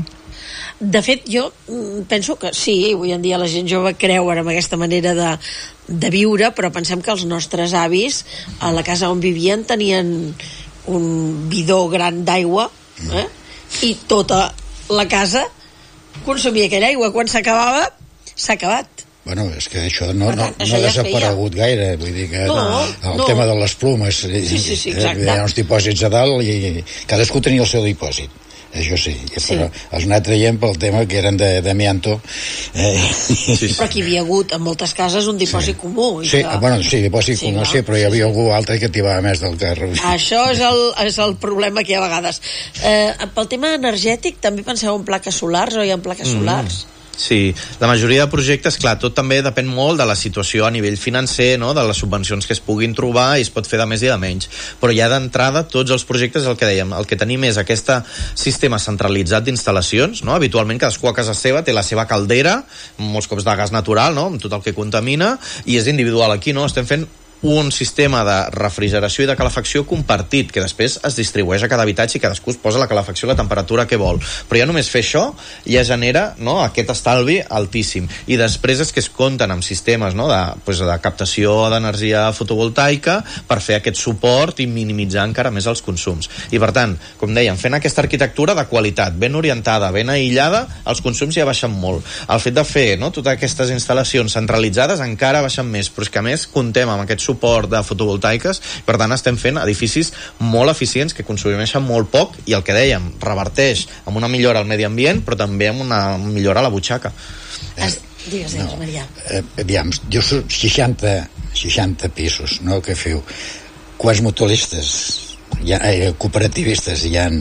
De fet, jo penso que sí, avui en dia la gent jove creu en aquesta manera de, de viure, però pensem que els nostres avis a la casa on vivien tenien un bidó gran d'aigua, eh? I tota la casa consumia aquella aigua. Quan s'acabava, s'ha acabat. Bueno, és que això no, no, no això ha ja desaparegut gaire, vull dir que no, el no. tema de les plumes, sí, sí, sí, exacte. Hi ha uns dipòsits a dalt i cadascú tenia el seu dipòsit. Això sí, sí, però els anat traient pel tema que eren d'amianto. Eh, sí, sí. Però aquí hi havia hagut en moltes cases un dipòsit sí. comú. I sí, que... bueno, sí, dipòsit sí, comú, no? Sí, però hi havia sí, algú altre que tibava més del que... Això és el, és el problema que hi ha a vegades. Eh, pel tema energètic, també penseu en plaques solars o hi ha plaques mm. solars? Sí, la majoria de projectes, clar, tot també depèn molt de la situació a nivell financer, no? De les subvencions que es puguin trobar i es pot fer de més i de menys, però ja d'entrada tots els projectes, el que dèiem, el que tenim és aquest sistema centralitzat d'instal·lacions, no? Habitualment cadascú a casa seva té la seva caldera, molts cops de gas natural, no? Amb tot el que contamina, i és individual. Aquí no, estem fent un sistema de refrigeració i de calefacció compartit, que després es distribueix a cada habitatge i cadascú es posa la calefacció a la temperatura que vol. Però ja només fer això ja genera, no, aquest estalvi altíssim. I després és que es compten amb sistemes, no, de, pues, de captació d'energia fotovoltaica per fer aquest suport i minimitzar encara més els consums. I per tant, com dèiem, fent aquesta arquitectura de qualitat, ben orientada, ben aïllada, els consums ja baixen molt. El fet de fer, no, totes aquestes instal·lacions centralitzades encara baixen més, però és que a més contem amb aquest suport de fotovoltaiques, per tant estem fent edificis molt eficients que consumeixen molt poc i el que dèiem, reverteix amb una millora al medi ambient però també amb una millora a la butxaca. Eh, Digues, no, Maria. Eh, diguem, jo soc seixanta, seixanta pisos, no?, que feu. Quants mutualistes, hi ha, eh, cooperativistes hi ha,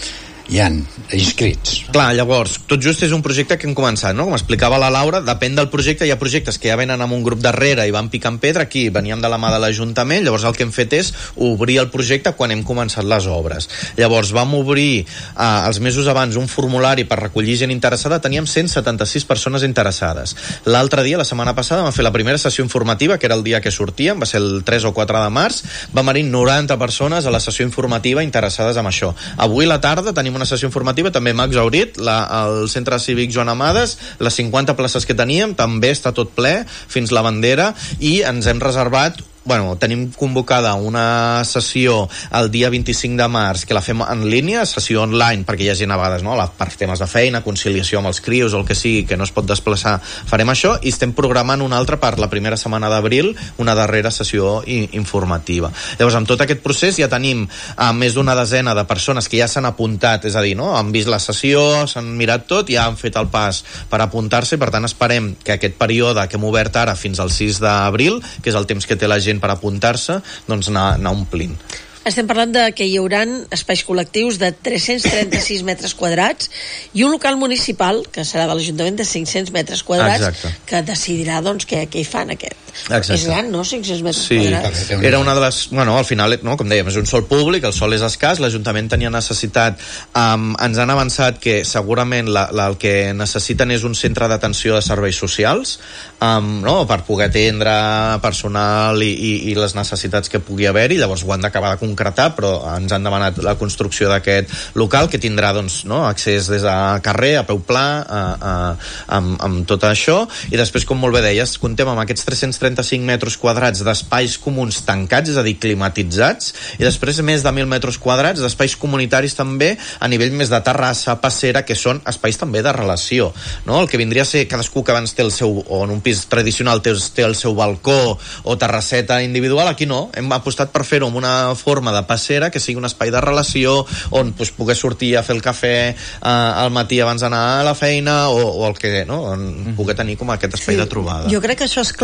hi ha inscrits? Clar, llavors, tot just és un projecte que hem començat, no? Com explicava la Laura, depèn del projecte, hi ha projectes que ja venen amb un grup darrere i van picant pedra, aquí veníem de la mà de l'Ajuntament, llavors el que hem fet és obrir el projecte quan hem començat les obres. Llavors vam obrir eh, els mesos abans un formulari per recollir gent interessada, teníem cent setanta-sis persones interessades. L'altre dia, la setmana passada, vam fer la primera sessió informativa, que era el dia que sortíem, va ser el tres o quatre de març, vam venir noranta persones a la sessió informativa interessades en això. Avui a la tarda tenim una sessió informativa, també hem exhaurit la, el centre cívic Joan Amades, les cinquanta places que teníem, també està tot ple fins la bandera, i ens hem reservat, bueno, tenim convocada una sessió el dia vint-i-cinc de març, que la fem en línia, sessió online, perquè hi ha gent a vegades, no?, per temes de feina, conciliació amb els crios o el que sigui, que no es pot desplaçar, farem això, i estem programant una altra per la primera setmana d'abril, una darrera sessió i, informativa. Llavors, amb tot aquest procés ja tenim a més d'una desena de persones que ja s'han apuntat, és a dir, no?, han vist la sessió, s'han mirat tot, ja han fet el pas per apuntar-se, i per tant esperem que aquest període que hem obert ara fins al sis d'abril, que és el temps que té la gent per apuntar-se, doncs anar, anar omplint. Estem parlant de que hi hauran espais col·lectius de tres-cents trenta-sis metres quadrats i un local municipal, que serà de l'Ajuntament, de cinc-cents metres quadrats. Exacte. Que decidirà, doncs, què, què hi fan aquest. Exacte. És gran, no?, cinc-cents metres sí, quadrats. Era una de les... Bueno, al final, no, com dèiem, és un sòl públic, el sòl és escàs, l'Ajuntament tenia necessitat, um, ens han avançat que segurament la, la, el que necessiten és un centre d'atenció de serveis socials, um, no?, per poder atendre personal i, i, i les necessitats que pugui haver-hi, llavors ho han d'acabar de concretar, però ens han demanat la construcció d'aquest local, que tindrà, doncs, no, accés des de carrer, a peu pla, a, a, amb, amb tot això, i després, com molt bé deies, contem amb aquests tres-cents trenta-cinc metres quadrats d'espais comuns tancats, és a dir, climatitzats, i després més de mil metres quadrats d'espais comunitaris també, a nivell més de terrassa, passera, que són espais també de relació, no? El que vindria a ser cadascú que abans té el seu, o en un pis tradicional té, té el seu balcó o terrasseta individual, aquí no, hem apostat per fer-ho amb una forma de passera, que sigui un espai de relació on pues, poder sortir a fer el cafè eh, al matí abans d'anar a la feina o, o el que, no? On poder tenir com aquest espai sí, de trobada. Jo crec que això és clau, que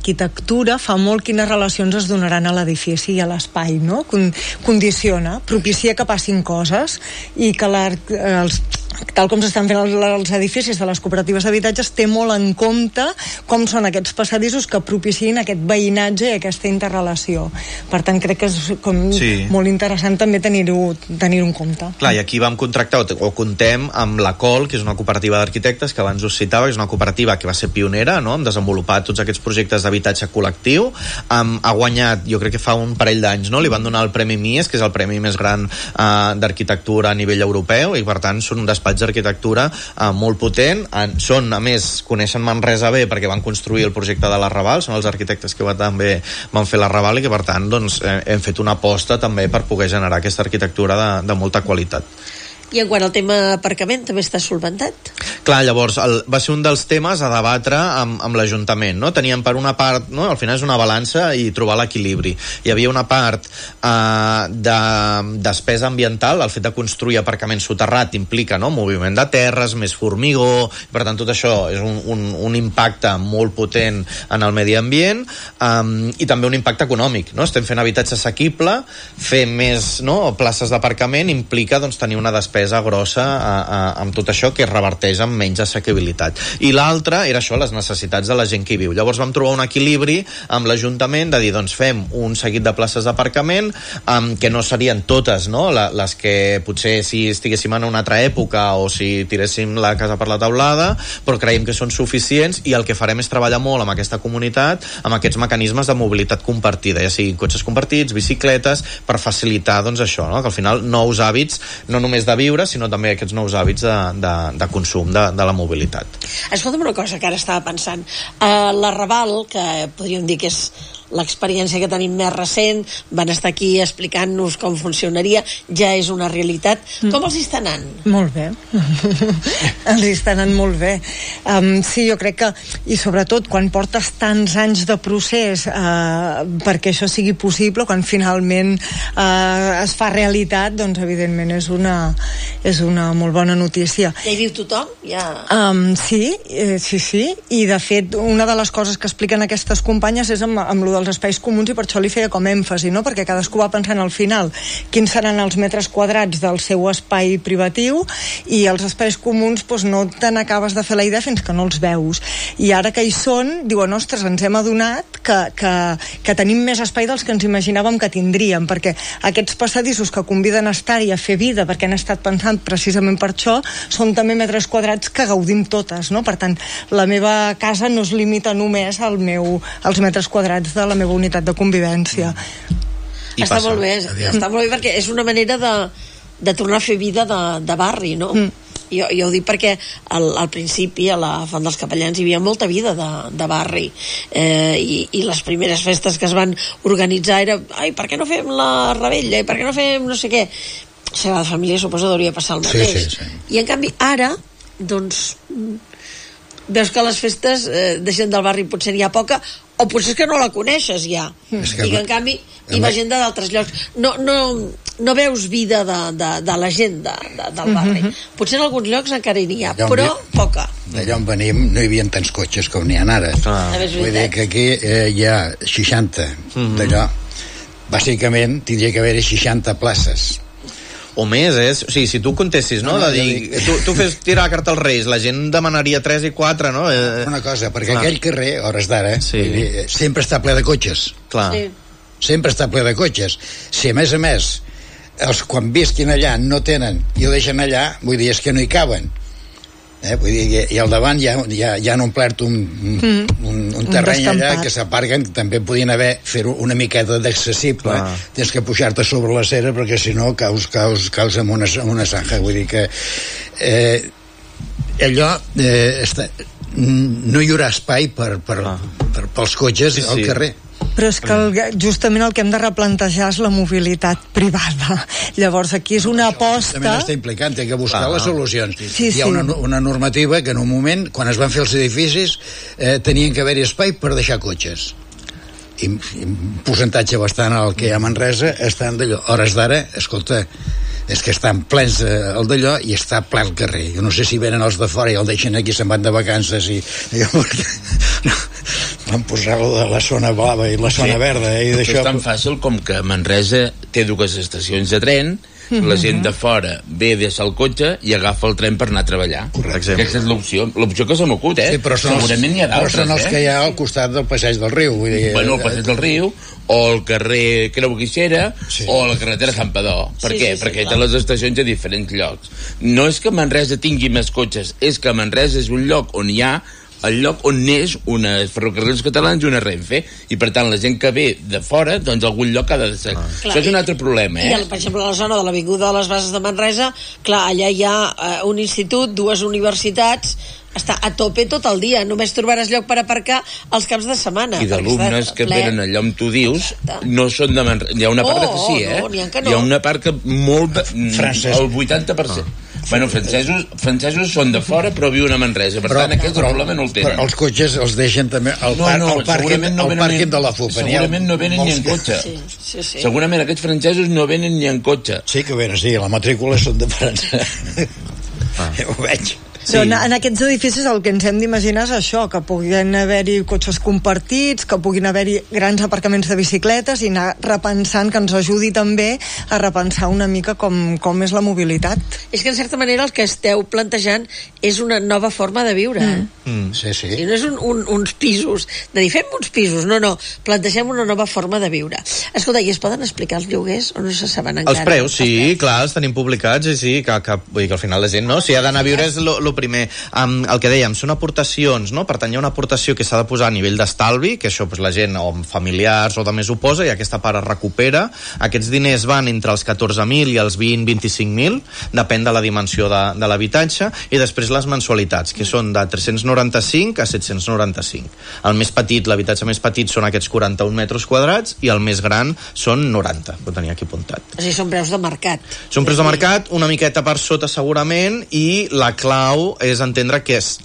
l'arquitectura fa molt quines relacions es donaran a l'edifici i a l'espai, no? Con condiciona, propicia que passin coses i que els tal com s'estan fent els, els edificis de les cooperatives d'habitatges, té molt en compte com són aquests passadissos que propicien aquest veïnatge i aquesta interrelació. Per tant, crec que és com sí. molt interessant també tenir-ho tenir-ho en compte. Clar, i aquí vam contractar o, o contem amb la Col, que és una cooperativa d'arquitectes que abans us citava, que és una cooperativa que va ser pionera, no?, en desenvolupar tots aquests projectes d'habitatge col·lectiu. Um, ha guanyat, jo crec que fa un parell d'anys, no?, li van donar el Premi Mies, que és el premi més gran uh, d'arquitectura a nivell europeu, i per tant són un despatx d'arquitectura eh, molt potent. En, són, a més, coneixen Manresa bé perquè van construir el projecte de l'Arrabal, són els arquitectes que va, també van fer l'Arrabal i que per tant doncs, eh, hem fet una aposta també per poder generar aquesta arquitectura de, de molta qualitat. I en quant al tema aparcament, també està solventat? Clar, llavors, el, va ser un dels temes a debatre amb, amb l'Ajuntament, no? Teníem per una part, no?, al final és una balança i trobar l'equilibri. Hi havia una part eh, de despesa ambiental, el fet de construir aparcament soterrat implica, no?, moviment de terres, més formigó, per tant tot això és un, un, un impacte molt potent en el medi ambient, um, i també un impacte econòmic, no? Estem fent habitatge assequible, fer més, no?, places d'aparcament implica, doncs, tenir una despesa grossa a, a, amb tot això que es reverteix en menys assequibilitat. I l'altre era això, les necessitats de la gent que hi viu. Llavors vam trobar un equilibri amb l'Ajuntament de dir, doncs fem un seguit de places d'aparcament um, que no serien totes, no?, la, les que potser si estiguéssim en una altra època o si tiréssim la casa per la taulada, però creiem que són suficients i el que farem és treballar molt amb aquesta comunitat, amb aquests mecanismes de mobilitat compartida, ja siguin cotxes compartits, bicicletes, per facilitar, doncs això, no?, que al final nous hàbits, no només de viure, sinó també aquests nous hàbits de, de, de consum de, de la mobilitat. Escolta'm una cosa que ara estava pensant. Uh, l'Arrabal, que podríem dir que és l'experiència que tenim més recent, van estar aquí explicant-nos com funcionaria, ja és una realitat. Mm. Com els hi està anant? Molt bé. Els hi està anant molt bé. Um, sí, jo crec que, i sobretot quan portes tants anys de procés uh, perquè això sigui possible, quan finalment uh, es fa realitat, doncs evidentment és una, és una molt bona notícia. Ja hi viu tothom? Ja... Um, sí, eh, sí, sí, i de fet una de les coses que expliquen aquestes companyes és amb, amb lo dels espais comuns, i per això li feia com èmfasi, no?, perquè cadascú va pensant al final quins seran els metres quadrats del seu espai privatiu, i els espais comuns doncs, no te n'acabes de fer la idea fins que no els veus, i ara que hi són diuen, ostres, ens hem adonat que, que, que tenim més espai dels que ens imaginàvem que tindríem, perquè aquests passadissos que conviden a estar i a fer vida, perquè han estat pensant precisament per això, són també metres quadrats que gaudim totes, no? Per tant, la meva casa no es limita només al meu, als metres quadrats de la meva unitat de convivència. I està passa. Molt bé, està molt bé perquè és una manera de, de tornar a fer vida de, de barri, no? Mm. Jo, jo ho dic perquè al, al principi a la Font dels Capellans hi havia molta vida de, de barri, eh, i, i les primeres festes que es van organitzar era, ai, per què no fem la Rebella, i per què no fem no sé què. La Sagrada Família suposo hauria passat el mateix. Sí, sí, sí. I en canvi ara, doncs veus que les festes eh, de gent del barri potser n'hi ha poca, o potser és que no la coneixes ja, mm. i que en canvi hi va gent d'altres llocs, no, no, no veus vida de, de, de la gent de, de, del barri. Mm-hmm. Potser en alguns llocs encara n'hi ha, però vi... poca. D'allà on venim no hi havia tants cotxes com n'hi ha ara. Ah. Vull dir que aquí eh, hi ha seixanta, mm-hmm. d'allò bàsicament tindria que haver-hi seixanta places o més, eh? O sigui, si tu contessis, no? no, no de dir, dic... tu, tu fes tirar la carta als Reis, la gent demanaria tres i quatre, no? Eh... Una cosa, perquè clar. Aquell carrer, a hores d'ara, sí. sempre està ple de cotxes. Clar. Sí. Sempre està ple de cotxes. Si a més a més, els quan visquin allà no tenen i ho deixen allà, vull dir, és que no hi caben. Eh? Vull dir, i al davant ja, ja, ja han omplert un, mm. un, un terreny un allà que s'aparguen, també podien haver fer una miqueta d'accessible, ah. tens que pujar-te sobre la cera perquè si no caus, caus, caus amb una, amb una zanja. Vull dir que eh, allò eh, està, no hi haurà espai per, per, ah. per, pels cotxes sí, al sí. carrer. Però és que el, justament el que hem de replantejar és la mobilitat privada. Llavors aquí és una aposta... També està implicant, té que buscar ah, les solucions. Sí, sí. Hi ha una, una normativa que en un moment, quan es van fer els edificis, eh, tenien que haver-hi espai per deixar cotxes. I, i un percentatge bastant al que hi ha a Manresa estan d'allò. Hores d'ara, escolta, és que estan plens eh, el d'allò i està ple el carrer. Jo no sé si venen els de fora i el deixen aquí, se'n van de vacances i... No. van posar lo de la zona blava i la zona Sí. verda, eh, i Això d'això... és tan fàcil com que Manresa té dues estacions de tren, la gent de fora ve, deixa el cotxe i agafa el tren per anar a treballar. Correcte. Aquesta és l'opció, l'opció que se m'acut, eh? Sí, però són els, segurament n'hi ha però d'altres, són els eh? que hi ha al costat del passeig del riu. Vull dir, Bueno, el passeig del riu, o el carrer Creu Guixera, Sí. o la carretera Sant Padó. Per Sí, què? sí, sí, Perquè clar. té les estacions a diferents llocs. No és que Manresa tingui més cotxes, és que Manresa és un lloc on hi ha el lloc on neix una ferrocarrils catalans i una Renfe, i per tant la gent que ve de fora, doncs algun lloc ha de ser. Ah. Això és un altre problema, I, eh? per exemple, a la zona de l'Avinguda de les Bases de Manresa, clar, allà hi ha eh, un institut, dues universitats, està a tope tot el dia, només trobaràs lloc per aparcar els caps de setmana. I d'alumnes que ple. venen allà on tu dius no són de Manresa. Hi ha una part Oh, que sí, eh? no, n'hi ha que no. Hi ha una part que molt... Francès. El vuitanta per cent. Bueno, francesos, francesos són de fora però viuen a Manresa, per Però- tant aquest però- problema no el tenen. Però els cotxes els deixen també al, No, par, no, al pàrquing, segurament no al venen pàrquing ni- de la FUP. segurament no venen ni en cotxe. Sí, sí, sí. Segurament aquests francesos no venen ni en cotxe. Sí que venen, sí, la matrícula són de França. Ah. Ja ho veig. Sí. En, en aquests edificis el que ens hem d'imaginar és això, que puguin haver-hi cotxes compartits, que puguin haver-hi grans aparcaments de bicicletes i anar repensant, que ens ajudi també a repensar una mica com, com és la mobilitat. És que en certa manera el que esteu plantejant és una nova forma de viure, eh? Mm. Sí, sí. I no és un, un, uns pisos, de dir, fem uns pisos, no, no, plantegem una nova forma de viure. Escolta, i es poden explicar els lloguers o no se saben encara? Els preus, sí, clar, els tenim publicats i sí, que, que, vull dir que al final la gent, no? Si ha d'anar a viure és lo, lo primer. Um, el que dèiem, són aportacions, no? Per tant, hi ha una aportació que s'ha de posar a nivell d'estalvi, que això pues, la gent o amb familiars o de més ho posa i aquesta part es recupera. Aquests diners van entre els catorze mil i els vint a vint-i-cinc mil, depèn de la dimensió de, de l'habitatge, i després les mensualitats, que són de tres-cents noranta-cinc a set-cents noranta-cinc. El més petit, l'habitatge més petit són aquests quaranta-un metres quadrats i el més gran són noranta, ho tenia aquí apuntat. O sigui, són preus de mercat. Són preus de mercat, una miqueta per sota segurament, i la clau és entendre que és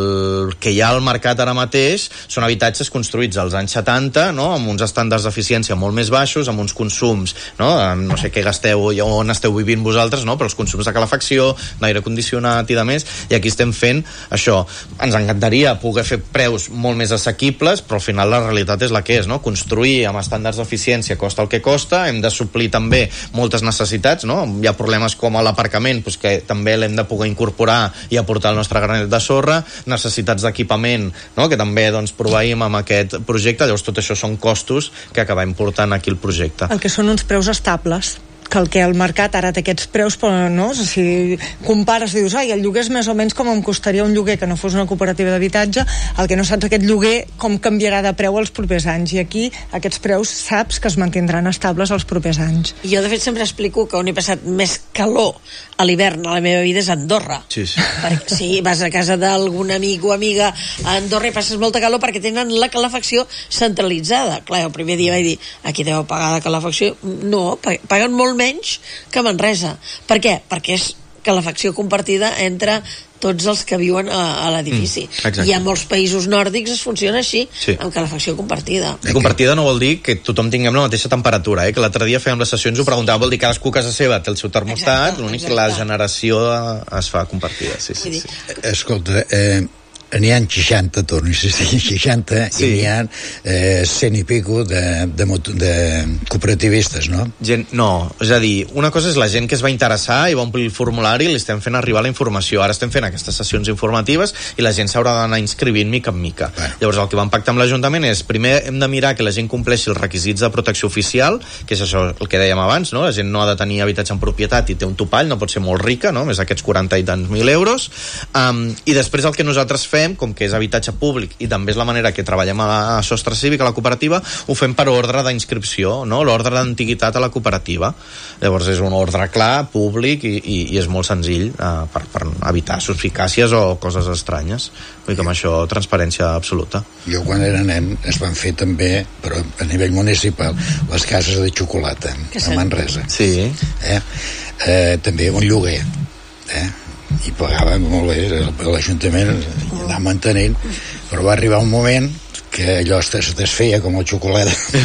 el que hi ha al mercat ara mateix són habitatges construïts als anys setanta, no? Amb uns estàndards d'eficiència molt més baixos, amb uns consums, no? No sé què gasteu i on esteu vivint vosaltres, no? Però els consums de calefacció, d'aire condicionat i de més, i aquí estem fent això. Ens encantaria poder fer preus molt més assequibles, però al final la realitat és la que és, no? Construir amb estàndards d'eficiència costa el que costa, hem de suplir també moltes necessitats, no? Hi ha problemes com l'aparcament, doncs que també l'hem de poder incorporar i aportar el nostre granet de sorra, necessitats d'equipament, no? Que també doncs, proveïm amb aquest projecte. Llavors tot això són costos que acabem portant aquí el projecte. El que són uns preus estables, que el que el mercat ara té aquests preus, però no, si compares i dius, ai, el lloguer és més o menys com em costaria un lloguer que no fos una cooperativa d'habitatge, el que no saps aquest lloguer com canviarà de preu els propers anys, i aquí aquests preus saps que es mantindran estables els propers anys. I jo de fet sempre explico que on he passat més calor a l'hivern a la meva vida és a Andorra. Sí, sí. Perquè, sí, vas a casa d'algun amic o amiga a Andorra i passes molta calor perquè tenen la calefacció centralitzada. Clar, el primer dia vaig dir, aquí deu pagar la calefacció. No, paguen molt menys que Manresa. Per què? Perquè és calefacció compartida entre tots els que viuen a, a l'edifici. Mm, I a molts països nòrdics es funciona així, Sí. amb calefacció compartida. I compartida no vol dir que tothom tinguem la mateixa temperatura, eh? Que l'altre dia fèiem les sessions ho preguntàvem, vol dir que cadascú a casa seva té el seu termostat, Exacte, l'únic que exacte. la generació es fa compartida. Sí, sí, sí. Escolta, eh, n'hi ha seixanta, torno a insistir, seixanta, Sí. i n'hi ha eh, cent i pico de, de, moto- de cooperativistes, no? Gent, no, és a dir, una cosa és la gent que es va interessar i va omplir el formulari i li estem fent arribar la informació. Ara estem fent aquestes sessions informatives i la gent s'haurà d'anar inscrivint mica en mica. Bueno. Llavors el que vam pactar amb l'Ajuntament és, primer hem de mirar que la gent compleixi els requisits de protecció oficial, que és això el que dèiem abans, no? La gent no ha de tenir habitatge en propietat i té un topall, no pot ser molt rica, no? Més aquests quaranta i tants mil euros. Um, I després el que nosaltres fem, com que és habitatge públic i també és la manera que treballem a, la, a Sostre Cívic, a la cooperativa, ho fem per ordre d'inscripció, no? L'ordre d'antiguitat a la cooperativa. Llavors és un ordre clar, públic i, i, i és molt senzill uh, per, per evitar suspicàcies o coses estranyes. Vull dir que amb això transparència absoluta. Jo quan era nen es van fer també, però a nivell municipal, les cases de xocolata a Manresa. Sí. Eh? Eh, també un lloguer. Eh? I pagàvem molt bé, l'Ajuntament anava mantenint, però va arribar un moment que allò es des- desfeia com el xocolat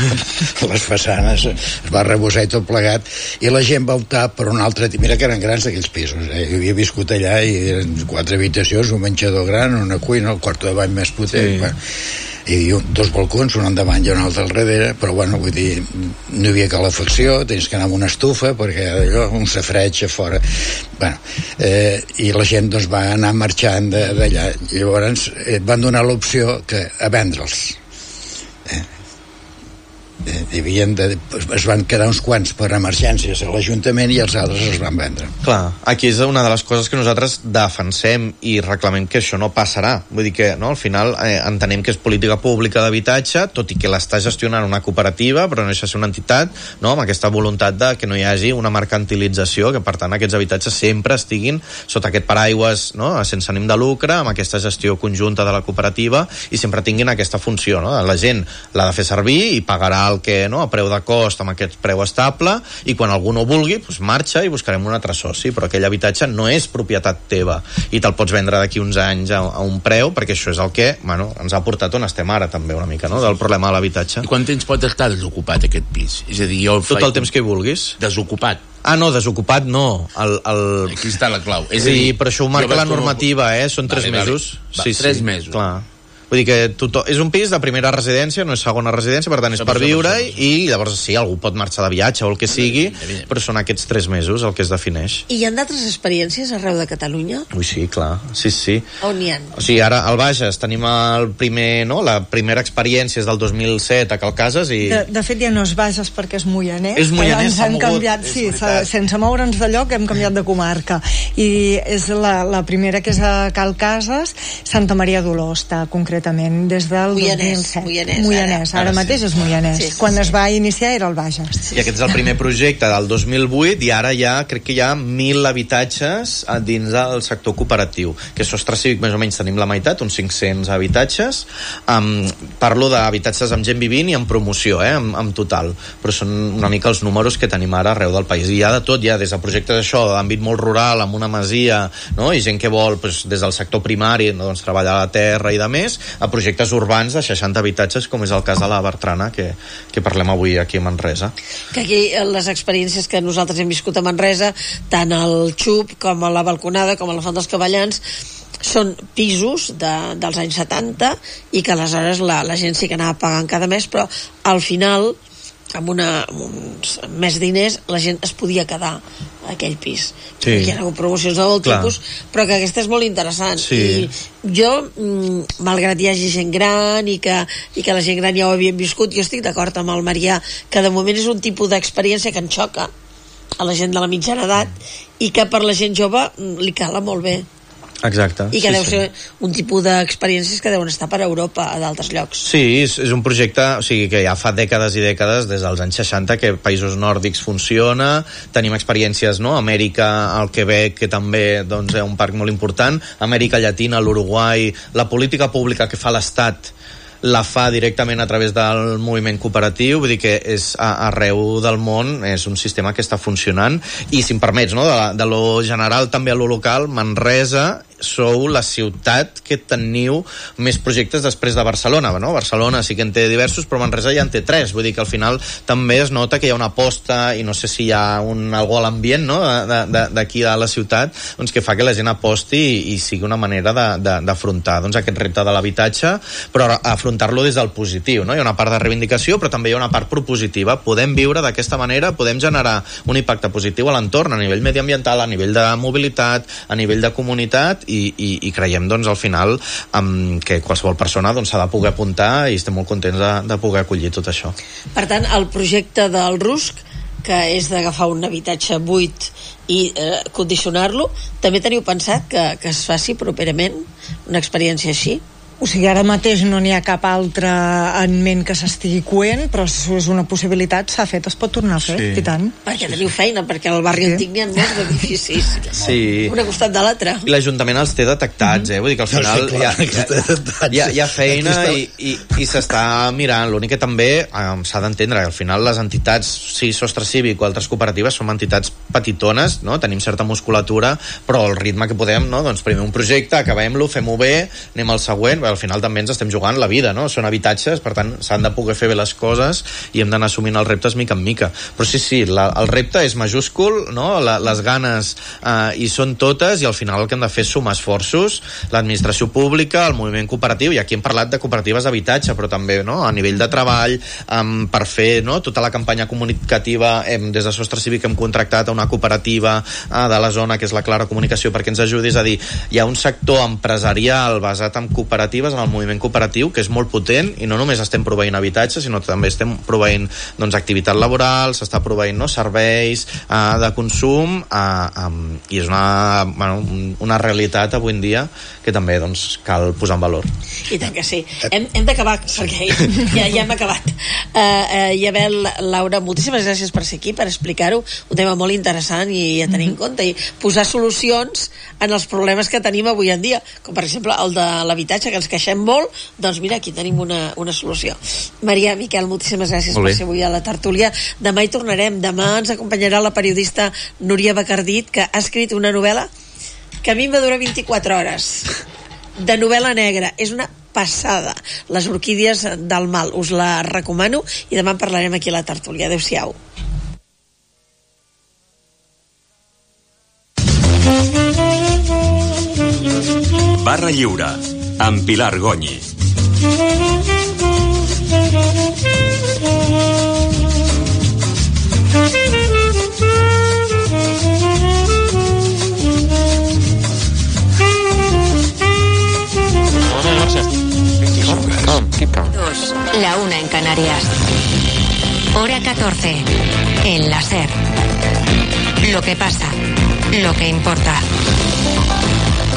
les façanes, es va rebossar i tot plegat, i la gent va optar per un altre tipus. Mira que eren grans aquells pisos, eh? Jo havia viscut allà i eren quatre habitacions, un menjador gran, una cuina, el quarto de bany més potent. Sí. Bueno, hi havia dos balcons, un endavant i un altre al darrere, però bueno, vull dir, no hi havia calefacció, tens que anar amb una estufa perquè allò, un safreig a fora, bueno, eh, i la gent doncs va anar marxant d'allà, llavors eh, van donar l'opció que a vendre'ls. Eh, hi havien de, es van quedar uns quants per emergències a l'Ajuntament i els altres es van vendre. Clar, aquí és una de les coses que nosaltres defensem i reclamem que això no passarà. Vull dir que, no, al final eh, entenem que és política pública d'habitatge, tot i que l'està gestionant una cooperativa, però no deixa de ser una entitat, no, amb aquesta voluntat de que no hi hagi una mercantilització, que per tant aquests habitatges sempre estiguin sota aquest paraigües, no, sense ànim de lucre, amb aquesta gestió conjunta de la cooperativa i sempre tinguin aquesta funció, no? La gent l'ha de fer servir i pagarà el que, no, a preu de cost amb aquest preu estable, i quan algú no vulgui doncs marxa i buscarem un altre soci, però aquell habitatge no és propietat teva i te'l pots vendre d'aquí uns anys a, a un preu, perquè això és el que, bueno, ens ha portat on estem ara també una mica, no, del problema de l'habitatge. I quant temps pot estar desocupat aquest pis? És a dir, jo tot el temps que hi vulguis. Desocupat? Ah, no, desocupat no. El, el... Aquí està la clau. És sí, a dir, però això ho marca la normativa, eh? Són tres vale, mesos. Vale. Va, sí, tres sí, mesos. Clar. Vull dir que tothom, és un pis de primera residència, no és segona residència, per tant és per viure, i llavors sí, algú pot marxar de viatge o el que sigui, però són aquests tres mesos el que es defineix. I hi ha d'altres experiències arreu de Catalunya? Ui, sí, clar, sí, sí. On n'hi ha? O sigui, ara al Bages tenim el primer, no? La primera experiència és del dos mil set a Calcases i... De, de fet ja no és Bages perquè és Moianès. És Moianès, s'ha mogut. Canviat, sí, sense moure'ns de lloc hem canviat de comarca. I és la, la primera que és a Calcases, Santa Maria d'Oló està concretament, des del Moianès, dos mil set. Moianès, Moianès, ara, ara sí. Mateix és Moianès. Sí, sí, quan sí. es va iniciar era el Bages. Sí, I aquest és el primer projecte del dos mil vuit i ara ja crec que hi ha mil habitatges dins del sector cooperatiu, que Sostre Cívic més o menys tenim la meitat, uns cinc-cents habitatges. Um, parlo d'habitatges amb gent vivint i en promoció, eh, en, en total, però són una mica els números que tenim ara arreu del país. I hi ha de tot, hi ha des de projectes això, d'àmbit molt rural, amb una masia, no? I gent que vol doncs, des del sector primari, no? Doncs, treballar a la terra i de més, a projectes urbans de seixanta habitatges, com és el cas de la Bertrana, que, que parlem avui aquí a Manresa. Que aquí les experiències que nosaltres hem viscut a Manresa, tant al Xup com a la Balconada com a la Font dels Cavallans, són pisos de, dels anys setanta i que aleshores la, la gent sí que anava pagant cada mes, però al final amb, una, amb uns més diners la gent es podia quedar a aquell pis. Sí. Hi ha hagut promocions de molt tipus, però que aquesta és molt interessant. Sí. I jo, malgrat hi hagi gent gran i que, i que la gent gran ja ho havien viscut, jo estic d'acord amb el Marià que de moment és un tipus d'experiència que en xoca a la gent de la mitjana edat i que per la gent jove li cala molt bé. Exacte. I que sí, deu sí. ser un tipus d'experiències que deuen estar per Europa a d'altres llocs. Sí, és, és un projecte, o sigui, que ja fa dècades i dècades, des dels anys seixanta, que països nòrdics funciona, tenim experiències, no?, Amèrica, al Quebec, que també doncs, és un parc molt important, Amèrica Llatina, l'Uruguai, la política pública que fa l'Estat la fa directament a través del moviment cooperatiu, vull dir que és a, arreu del món és un sistema que està funcionant. I si em permets, no, de, de lo general també a lo local, Manresa sou la ciutat que teniu més projectes després de Barcelona, no? Barcelona sí que en té diversos, però Manresa ja en té tres, vull dir que al final també es nota que hi ha una aposta, i no sé si hi ha un, algo a l'ambient, no?, d'aquí a la ciutat, doncs que fa que la gent aposti i, i sigui una manera d'afrontar doncs, aquest repte de l'habitatge, però afrontar-lo des del positiu, no? Hi ha una part de reivindicació, però també hi ha una part propositiva. Podem viure d'aquesta manera, podem generar un impacte positiu a l'entorn, a nivell mediambiental, a nivell de mobilitat, a nivell de comunitat, i, i, i creiem doncs al final um, que qualsevol persona doncs, s'ha de poder apuntar i estem molt contents de, de poder acollir tot això. Per tant, el projecte del Rusc, que és d'agafar un habitatge buit i eh, condicionar-lo, també teniu pensat que, que es faci properament una experiència així? O sigui, ara mateix no n'hi ha cap altre en ment que s'estigui coent, però si és una possibilitat, s'ha fet, es pot tornar a fer, sí. I tant. Perquè teniu feina, perquè al barri sí. antic n'hi ha molts edificis, sí. un a costat de l'altre. I l'Ajuntament els té detectats, eh? Vull dir que al final no, sí, clar, hi, ha, hi, ha, hi, ha, hi ha feina i, i, i s'està mirant. L'únic que també eh, s'ha d'entendre que al final les entitats, sí, Sostre Cívic o altres cooperatives, són entitats petitones, no? Tenim certa musculatura, però el ritme que podem, no? Doncs primer un projecte, acabem-lo, fem-ho bé, anem al següent. Al al final també ens estem jugant la vida, no? Són habitatges, per tant s'han de poder fer bé les coses i hem d'anar assumint els reptes mica en mica, però sí, sí, la, el repte és majúscul, no? La, les ganes eh, hi són totes i al final el que hem de fer és sumar esforços, l'administració pública, el moviment cooperatiu, i aquí hem parlat de cooperatives d'habitatge, però també, no?, a nivell de treball, um, per fer, no?, tota la campanya comunicativa. Hem, des de Sostre Cívic hem contractat a una cooperativa uh, de la zona, que és la Clara Comunicació, perquè ens ajudi. És a dir, hi ha un sector empresarial basat en cooperatives, en el moviment cooperatiu, que és molt potent, i no només estem proveint habitatge, sinó també estem proveint, doncs, activitat laboral, s'està proveint, no?, serveis uh, de consum, uh, um, i és una, bueno, una realitat avui en dia que també, doncs, cal posar en valor. I tant que sí. Hem, hem d'acabar, perquè ja, ja hem acabat. Uh, uh, Iabel, Laura, moltíssimes gràcies per ser aquí, per explicar-ho, un tema molt interessant i a tenir en compte, i posar solucions en els problemes que tenim avui en dia, com per exemple el de l'habitatge, que ens queixem molt, doncs mira, aquí tenim una, una solució. Maria, Miquel, moltíssimes gràcies per ser avui a la tertúlia. Demà hi tornarem. Demà ens acompanyarà la periodista Núria Bacardit, que ha escrit una novel·la que a mi em va durar vint-i-quatre hores, de novel·la negra. És una passada. Les orquídies del mal. Us la recomano i demà en parlarem aquí a la tertúlia. Adéu-siau. Barra Lliure, amb Pilar Gonyi. Dos, la una en Canarias. Hora catorce, en la SER. Lo que pasa, lo que importa.